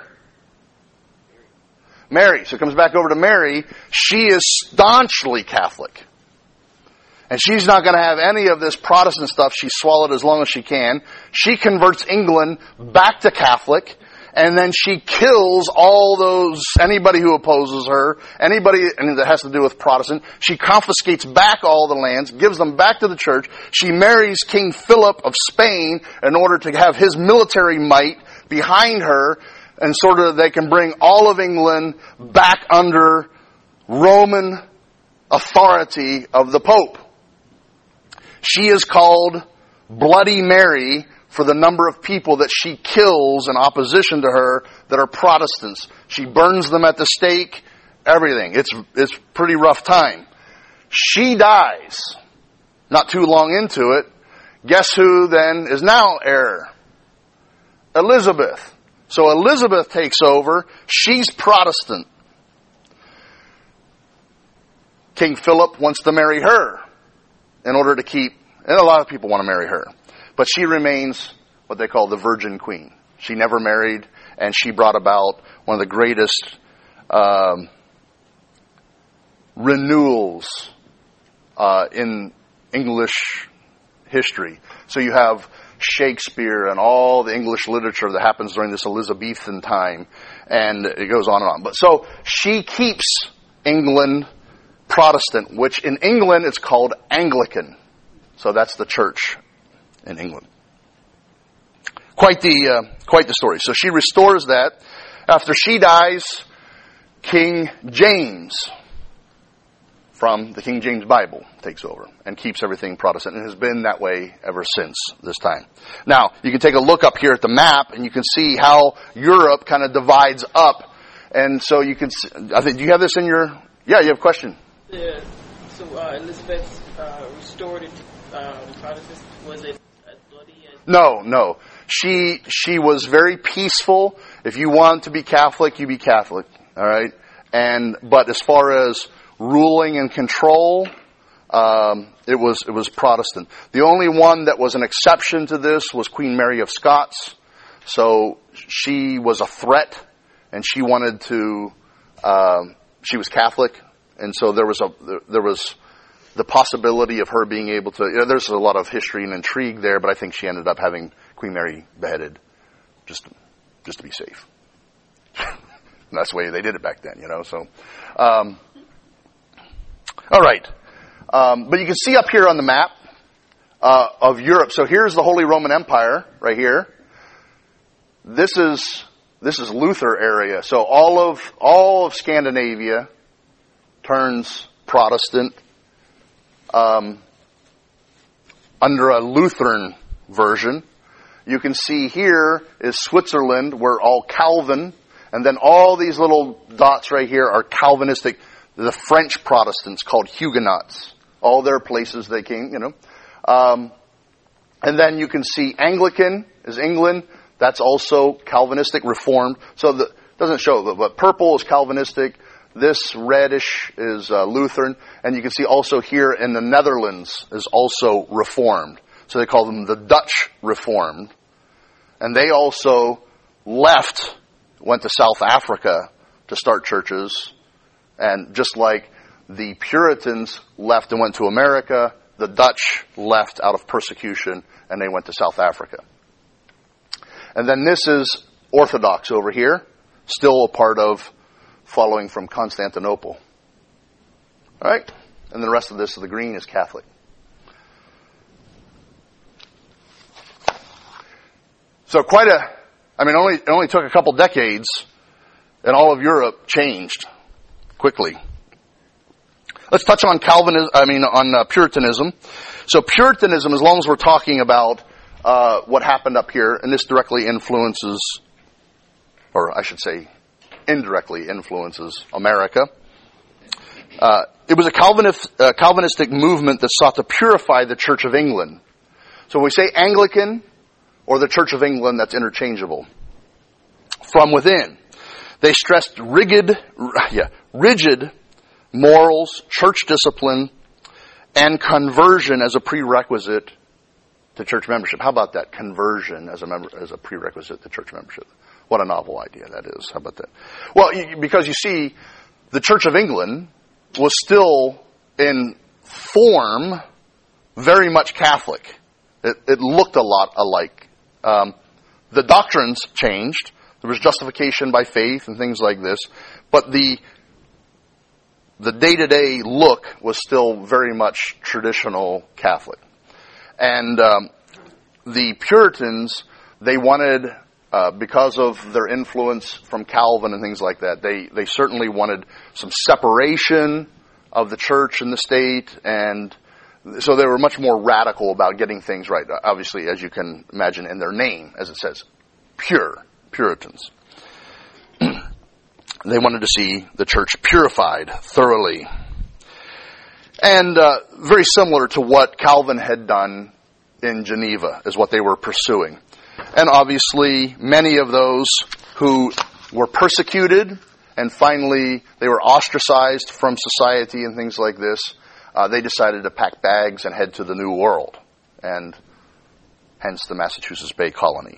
Mary. So it comes back over to Mary. She is staunchly Catholic. And she's not going to have any of this Protestant stuff. She swallowed as long as she can. She converts England back to Catholic. And then she kills all those, anybody who opposes her, anybody that has to do with Protestant. She confiscates back all the lands, gives them back to the church. She marries King Philip of Spain in order to have his military might behind her. And sort of they can bring all of England back under Roman authority of the Pope. She is called Bloody Mary for the number of people that she kills in opposition to her that are Protestants. She burns them at the stake, everything. It's, it's pretty rough time. She dies not too long into it. Guess who then is now heir? Elizabeth. So Elizabeth takes over. She's Protestant. King Philip wants to marry her in order to keep, and a lot of people want to marry her. But she remains what they call the Virgin Queen. She never married, and she brought about one of the greatest um, renewals uh, in English history. So you have Shakespeare and all the English literature that happens during this Elizabethan time, and it goes on and on. But so she keeps England Protestant, which in England it's called Anglican. So that's the church in England. Quite the uh, quite the story. So she restores that. After she dies, King James from the King James Bible takes over and keeps everything Protestant, and has been that way ever since this time. Now, you can take a look up here at the map, and you can see how Europe kind of divides up. And so you can see, I think, do you have this in your, yeah, you have a question? Yeah, so uh, Elizabeth uh, restored it, uh, the Protestants, was it as bloody as... No, no. She, she was very peaceful. If you want to be Catholic, you be Catholic. All right? And, but as far as ruling and control, um, it was, it was Protestant. The only one that was an exception to this was Queen Mary of Scots. So she was a threat, and she wanted to, um, she was Catholic. And so there was a, there was the possibility of her being able to, you know, there's a lot of history and intrigue there, but I think she ended up having Queen Mary beheaded just, just to be safe. And that's the way they did it back then, you know, so, um, all right. Um, but you can see up here on the map, uh, of Europe. So here's the Holy Roman Empire right here. This is, this is Luther area. So all of, all of Scandinavia turns Protestant um, under a Lutheran version. You can see here is Switzerland, where all Calvin, and then all these little dots right here are Calvinistic. The French Protestants called Huguenots. All their places they came, you know. Um, and then you can see Anglican is England. That's also Calvinistic, Reformed. So the doesn't show, but purple is Calvinistic. This reddish is uh, Lutheran. And you can see also here in the Netherlands is also Reformed. So they call them the Dutch Reformed. And they also left, went to South Africa to start churches. And just like the Puritans left and went to America, the Dutch left out of persecution and they went to South Africa. And then this is Orthodox over here, still a part of following from Constantinople. All right? And the rest of this, the green, is Catholic. So quite a, I mean, only, it only took a couple decades and all of Europe changed quickly. Let's touch on Calvinism, I mean, on uh, Puritanism. So Puritanism, as long as we're talking about uh, what happened up here, and this directly influences, or I should say, indirectly influences America. Uh, it was a Calvinist, uh, Calvinistic movement that sought to purify the Church of England. So when we say Anglican or the Church of England, that's interchangeable. From within, they stressed rigid, yeah, rigid morals, church discipline, and conversion as a prerequisite to church membership. How about that? Conversion as a member, as a prerequisite to church membership. What a novel idea that is. How about that? Well, you, because you see, the Church of England was still in form very much Catholic. It, it looked a lot alike. Um, the doctrines changed. There was justification by faith and things like this. But the the day-to-day look was still very much traditional Catholic. And um, the Puritans, they wanted, uh, because of their influence from Calvin and things like that, they, they certainly wanted some separation of the church and the state, and so they were much more radical about getting things right. Obviously, as you can imagine in their name, as it says, pure, Puritans. They wanted to see the church purified thoroughly. And uh, very similar to what Calvin had done in Geneva is what they were pursuing. And obviously, many of those who were persecuted and finally they were ostracized from society and things like this, uh, they decided to pack bags and head to the New World. And hence the Massachusetts Bay Colony.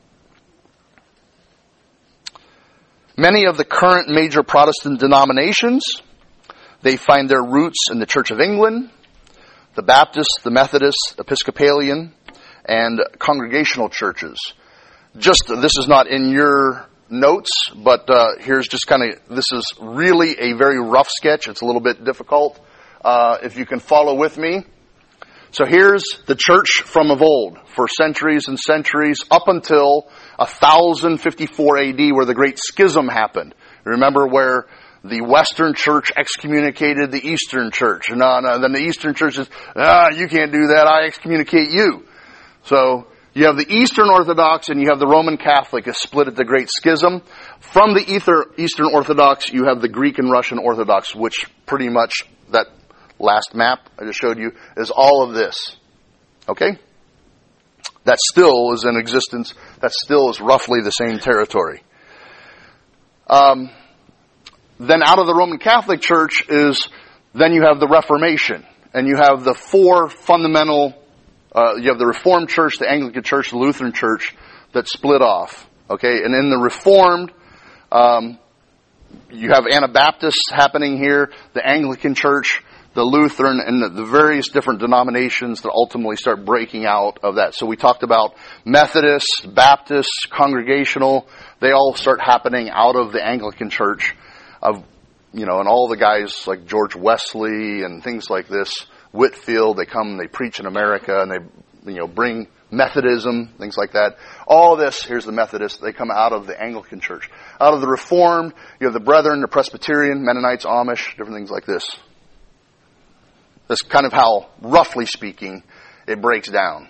Many of the current major Protestant denominations, they find their roots in the Church of England, the Baptist, the Methodist, Episcopalian, and congregational churches. Just, this is not in your notes, but uh, here's just kind of, this is really a very rough sketch. It's a little bit difficult. Uh, if you can follow with me. So here's the church from of old, for centuries and centuries, up until one thousand fifty-four A D, where the Great Schism happened. Remember where the Western Church excommunicated the Eastern Church. No, no, then the Eastern Church says, ah, you can't do that, I excommunicate you. So you have the Eastern Orthodox and you have the Roman Catholic is split at the Great Schism. From the Eastern Orthodox, you have the Greek and Russian Orthodox, which pretty much, that last map I just showed you, is all of this. Okay? That still is in existence. That still is roughly the same territory. Um, then out of the Roman Catholic Church is, then you have the Reformation. And you have the four fundamental, uh, you have the Reformed Church, the Anglican Church, the Lutheran Church, that split off. Okay? And in the Reformed, um, you have Anabaptists happening here, the Anglican Church, the Lutheran, and the, the various different denominations that ultimately start breaking out of that. So we talked about Methodists, Baptists, Congregational. They all start happening out of the Anglican Church. Of, you know, and all the guys like George Wesley and things like this, Whitefield, they come and they preach in America and they, you know, bring Methodism, things like that. All this, here's the Methodists, they come out of the Anglican Church. Out of the Reformed, you have the Brethren, the Presbyterian, Mennonites, Amish, different things like this. That's kind of how, roughly speaking, it breaks down.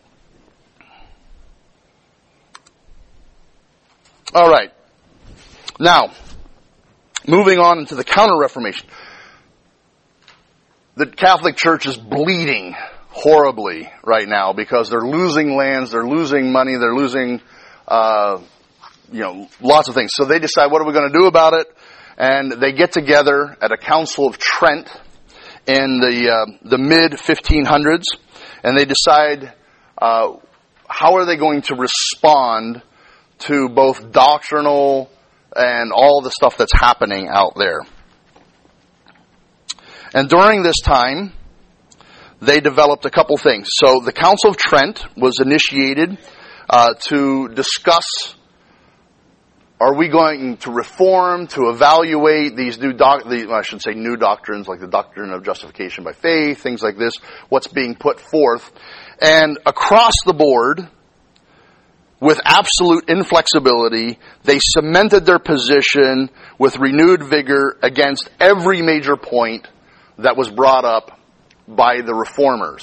All right. Now, moving on into the Counter-Reformation. The Catholic Church is bleeding horribly right now because they're losing lands, they're losing money, they're losing, uh, you know, lots of things. So they decide, what are we going to do about it? And they get together at a Council of Trent in the uh, the mid fifteen hundreds, and they decide uh, how are they going to respond to both doctrinal and all the stuff that's happening out there. And during this time, they developed a couple things. So the Council of Trent was initiated uh, to discuss, are we going to reform, to evaluate these new, doc- the, well, I should say new doctrines, like the doctrine of justification by faith, things like this, what's being put forth. And across the board, with absolute inflexibility, they cemented their position with renewed vigor against every major point that was brought up by the reformers.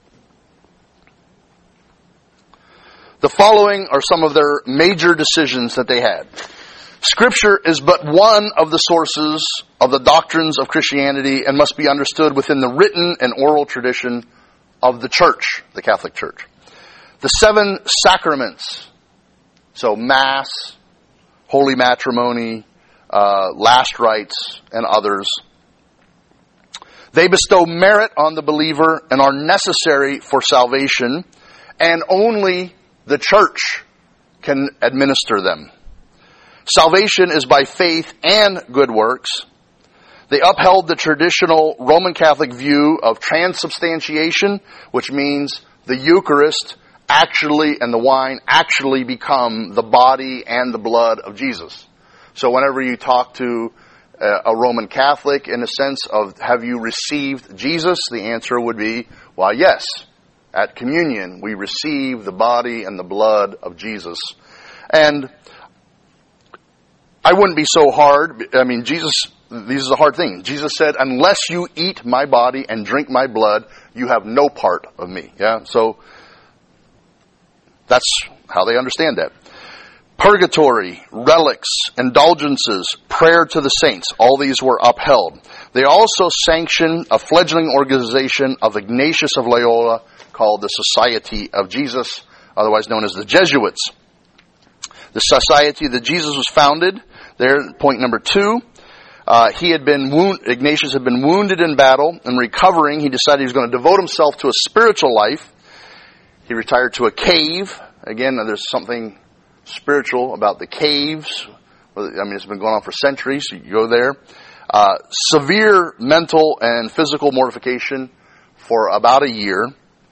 The following are some of their major decisions that they had. Scripture is but one of the sources of the doctrines of Christianity and must be understood within the written and oral tradition of the Church, the Catholic Church. The seven sacraments, so Mass, Holy Matrimony, uh, Last Rites, and others, they bestow merit on the believer and are necessary for salvation, and only the Church can administer them. Salvation is by faith and good works. They upheld the traditional Roman Catholic view of transubstantiation, which means the Eucharist actually and the wine actually become the body and the blood of Jesus. So whenever you talk to a Roman Catholic in a sense of, have you received Jesus? The answer would be, well, yes. At communion, we receive the body and the blood of Jesus. And I wouldn't be so hard. I mean, Jesus, this is a hard thing. Jesus said, unless you eat my body and drink my blood, you have no part of me. Yeah. So that's how they understand that. Purgatory, relics, indulgences, prayer to the saints, all these were upheld. They also sanctioned a fledgling organization of Ignatius of Loyola called the Society of Jesus, otherwise known as the Jesuits. The Society that Jesus was founded, there, point number two, uh, he had been wound, Ignatius had been wounded in battle, and recovering, he decided he was going to devote himself to a spiritual life. He retired to a cave. Again, there's something spiritual about the caves. I mean, it's been going on for centuries. So you go there. Uh, severe mental and physical mortification for about a year.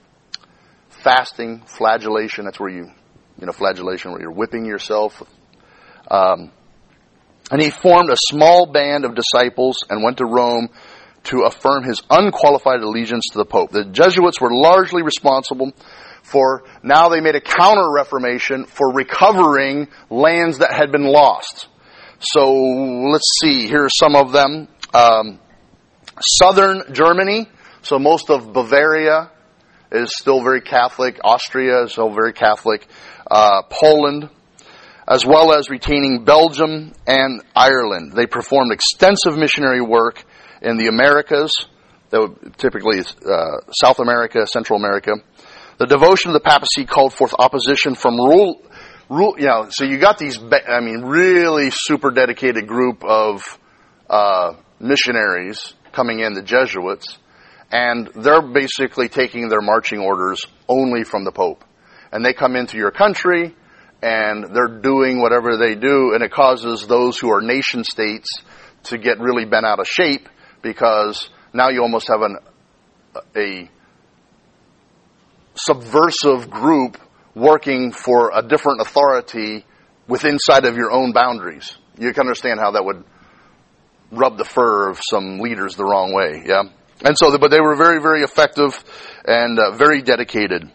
Fasting, flagellation. That's where you, you know, flagellation, where you're whipping yourself. Um, and he formed a small band of disciples and went to Rome to affirm his unqualified allegiance to the Pope. The Jesuits were largely responsible for, now they made a counter-reformation for recovering lands that had been lost. So, let's see, here are some of them. Um, Southern Germany, so most of Bavaria is still very Catholic. Austria is still very Catholic. Uh, Poland, as well as retaining Belgium and Ireland. They performed extensive missionary work in the Americas, that would typically uh, South America, Central America. The devotion of the papacy called forth opposition from rule, rule. You know, so you got these, I mean, really super dedicated group of uh, missionaries coming in, the Jesuits, and they're basically taking their marching orders only from the Pope. And they come into your country, and they're doing whatever they do, and it causes those who are nation states to get really bent out of shape, because now you almost have an a subversive group working for a different authority within inside of your own boundaries. You can understand how that would rub the fur of some leaders the wrong way, yeah? And so, but they were very, very effective and uh, very dedicated.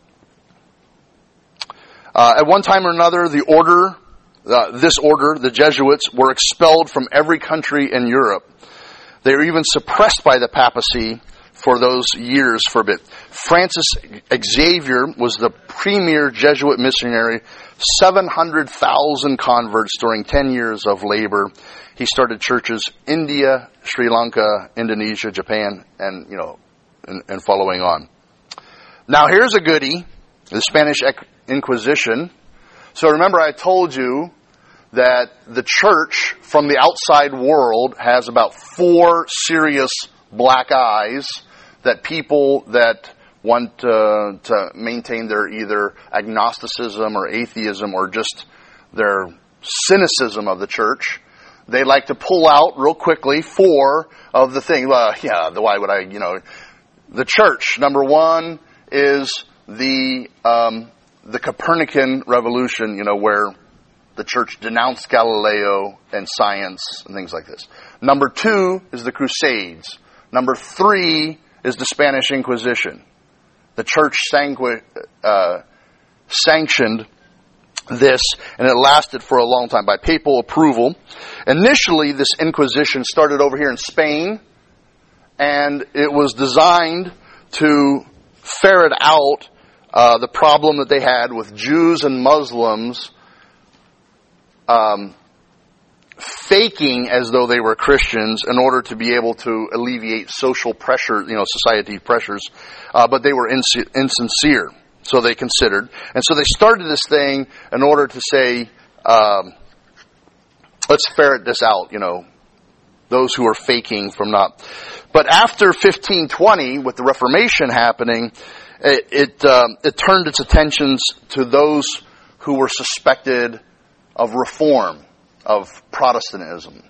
Uh, at one time or another, the order, uh, this order, the Jesuits, were expelled from every country in Europe. They were even suppressed by the papacy for those years for a bit. Francis Xavier was the premier Jesuit missionary, seven hundred thousand converts during ten years of labor. He started churches India, Sri Lanka, Indonesia, Japan, and, you know, and, and following on. Now here's a goodie, the Spanish Inquisition. So remember I told you that the church from the outside world has about four serious black eyes that people that want uh, to maintain their either agnosticism or atheism or just their cynicism of the church. They like to pull out real quickly four of the things. Well, yeah, the, why would I, you know, the church, number one, is the um, the Copernican revolution, you know, where the church denounced Galileo and science and things like this. Number two is the Crusades. Number three is the Spanish Inquisition. The church sangu- uh, sanctioned this, and it lasted for a long time by papal approval. Initially, this Inquisition started over here in Spain, and it was designed to ferret out uh, the problem that they had with Jews and Muslims um, faking as though they were Christians in order to be able to alleviate social pressure, you know, society pressures, uh, but they were ins- insincere. So they considered. And so they started this thing in order to say, um, let's ferret this out, you know, those who are faking from not. But after fifteen twenty, with the Reformation happening, it it, um, it turned its attentions to those who were suspected of reform, of Protestantism.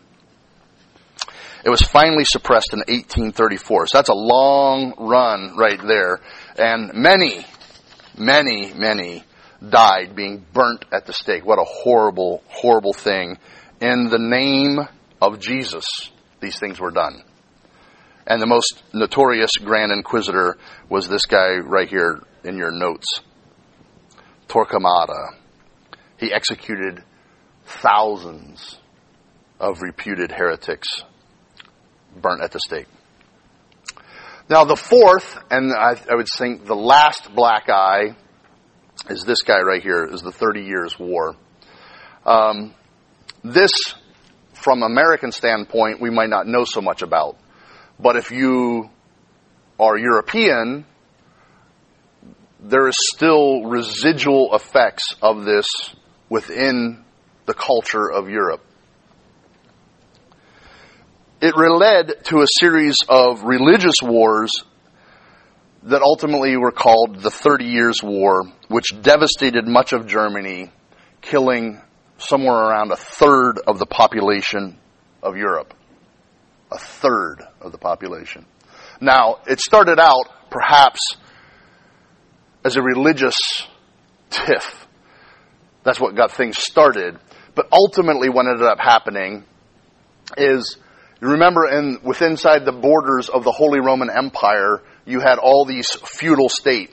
It was finally suppressed in eighteen thirty-four. So that's a long run right there. And many, many, many died being burnt at the stake. What a horrible, horrible thing. In the name of Jesus, these things were done. And the most notorious Grand Inquisitor was this guy right here in your notes, Torquemada. He executed thousands of reputed heretics, burnt at the stake. Now the fourth, and I, I would think the last black eye, is this guy right here, is the Thirty Years' War. Um, this, from American standpoint, we might not know so much about. But if you are European, there is still residual effects of this within the culture of Europe. It led to a series of religious wars that ultimately were called the Thirty Years' War, which devastated much of Germany, killing somewhere around a third of the population of Europe. A third of the population. Now, it started out perhaps as a religious tiff. That's what got things started. But ultimately what ended up happening is, you remember in within inside the borders of the Holy Roman Empire, you had all these feudal states.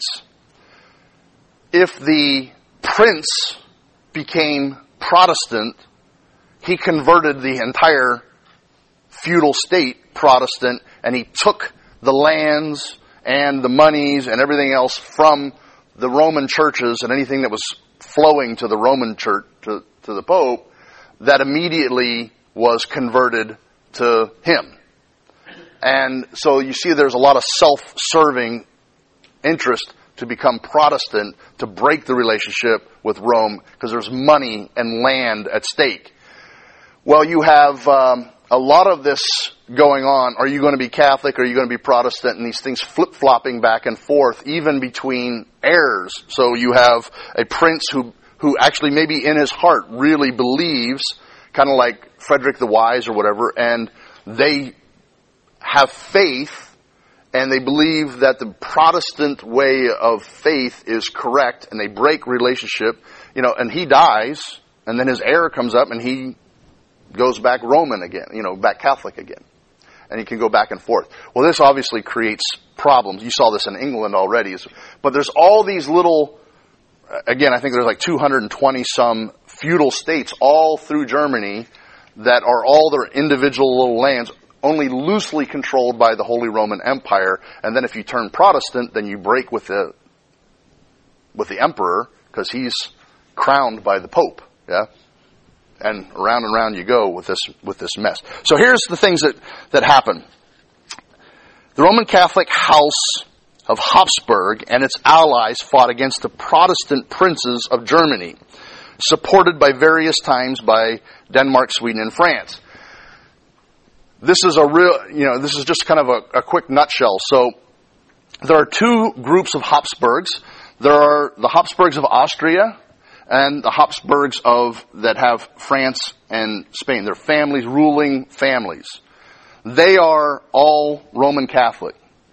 If the prince became Protestant, he converted the entire feudal state Protestant, and he took the lands and the monies and everything else from the Roman churches and anything that was flowing to the Roman church, to, to the Pope, that immediately was converted to him. And so you see there's a lot of self-serving interest to become Protestant, to break the relationship with Rome, because there's money and land at stake. Well, you have um, a lot of this going on. Are you going to be Catholic? Are you going to be Protestant? And these things flip-flopping back and forth, even between heirs. So you have a prince who, who actually maybe in his heart really believes, kind of like Frederick the Wise or whatever, and they have faith, and they believe that the Protestant way of faith is correct, and they break relationship, you know, and he dies, and then his heir comes up, and he goes back Roman again, you know, back Catholic again. And he can go back and forth. Well, this obviously creates problems. You saw this in England already. But there's all these little, again, I think there's like two hundred twenty some feudal states all through Germany that are all their individual little lands, only loosely controlled by the Holy Roman Empire. And then if you turn Protestant, then you break with the with the emperor, because he's crowned by the Pope. Yeah? And around and around you go with this with this mess. So here's the things that, that happen. The Roman Catholic House of Habsburg and its allies fought against the Protestant princes of Germany, supported by various times by Denmark, Sweden, and France. This is a real, you know, this is just kind of a, a quick nutshell. So there are two groups of Habsburgs. There are the Habsburgs of Austria and the Habsburgs of that have France and Spain. They're families, ruling families. They are all Roman Catholic.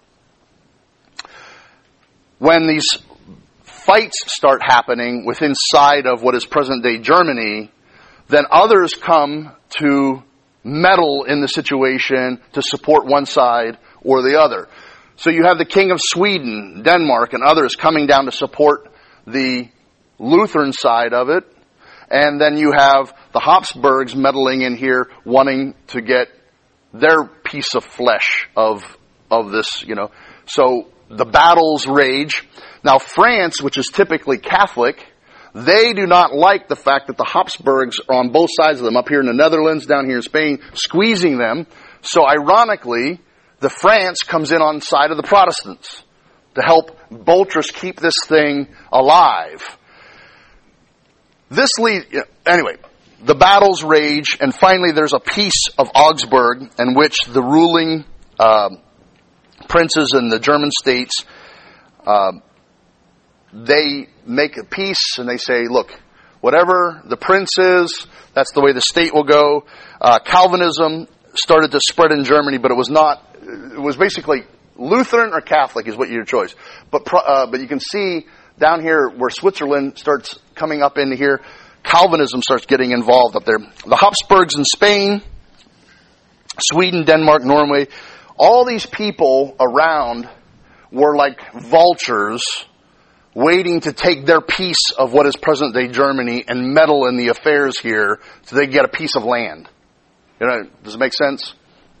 When these fights start happening within inside of what is present-day Germany, then others come to meddle in the situation to support one side or the other. So you have the King of Sweden, Denmark, and others coming down to support the Lutheran side of it. And then you have the Habsburgs meddling in here, wanting to get their piece of flesh of of this, you know. So the battles rage. Now France, which is typically Catholic, they do not like the fact that the Habsburgs are on both sides of them, up here in the Netherlands, down here in Spain, squeezing them. So ironically, the France comes in on the side of the Protestants to help Boltrus keep this thing alive. This leads, anyway, the battles rage, and finally there's a peace of Augsburg in which the ruling uh, princes in the German states, uh, they make a peace and they say, look, whatever the prince is, that's the way the state will go. Uh, Calvinism started to spread in Germany, but it was not, it was basically Lutheran or Catholic is what your choice. But uh, but you can see down here where Switzerland starts coming up into here, Calvinism starts getting involved up there. The Habsburgs in Spain, Sweden, Denmark, Norway, all these people around were like vultures waiting to take their piece of what is present-day Germany and meddle in the affairs here so they get a piece of land. You know, does it make sense?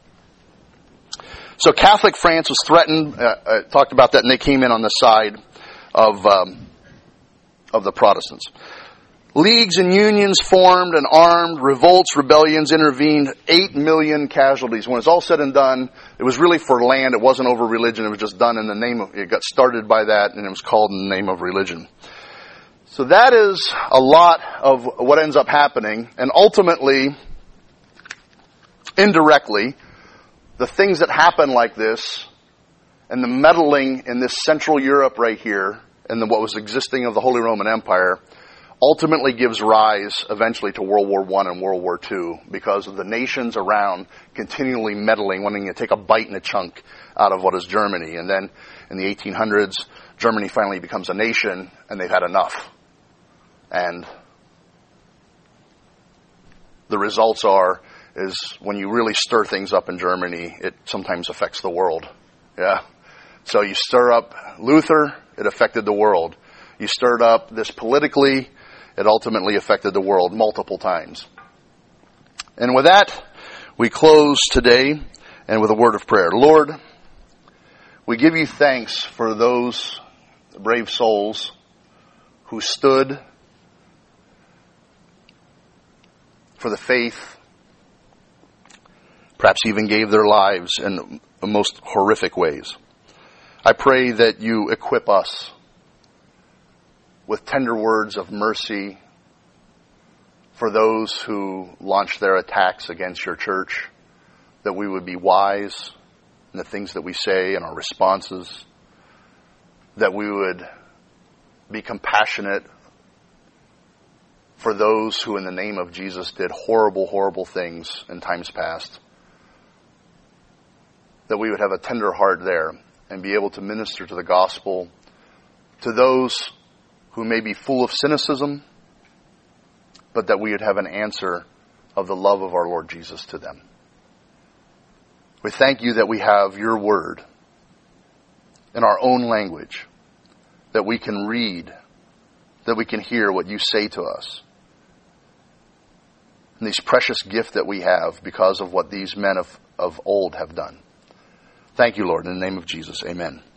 So Catholic France was threatened. Uh, I talked about that, and they came in on the side of um, of the Protestants. Leagues and unions formed and armed, revolts, rebellions intervened, eight million casualties. When it's all said and done, it was really for land. It wasn't over religion. It was just done in the name of, it got started by that, and it was called in the name of religion. So that is a lot of what ends up happening. And ultimately, indirectly, the things that happen like this, and the meddling in this Central Europe right here, and the, what was existing of the Holy Roman Empire, ultimately gives rise eventually to World War One and World War Two because of the nations around continually meddling, wanting to take a bite and a chunk out of what is Germany. And then in the eighteen hundreds, Germany finally becomes a nation, and they've had enough. And the results are, is when you really stir things up in Germany, it sometimes affects the world. Yeah. So you stir up Luther, it affected the world. You stirred up this politically, it ultimately affected the world multiple times. And with that, we close today and with a word of prayer. Lord, we give you thanks for those brave souls who stood for the faith, perhaps even gave their lives in the most horrific ways. I pray that you equip us with tender words of mercy for those who launch their attacks against your church, that we would be wise in the things that we say and our responses, that we would be compassionate for those who in the name of Jesus did horrible, horrible things in times past, that we would have a tender heart there and be able to minister to the gospel to those who may be full of cynicism, but that we would have an answer of the love of our Lord Jesus to them. We thank you that we have your word in our own language, that we can read, that we can hear what you say to us. And these precious gifts that we have because of what these men of, of old have done. Thank you, Lord, in the name of Jesus. Amen.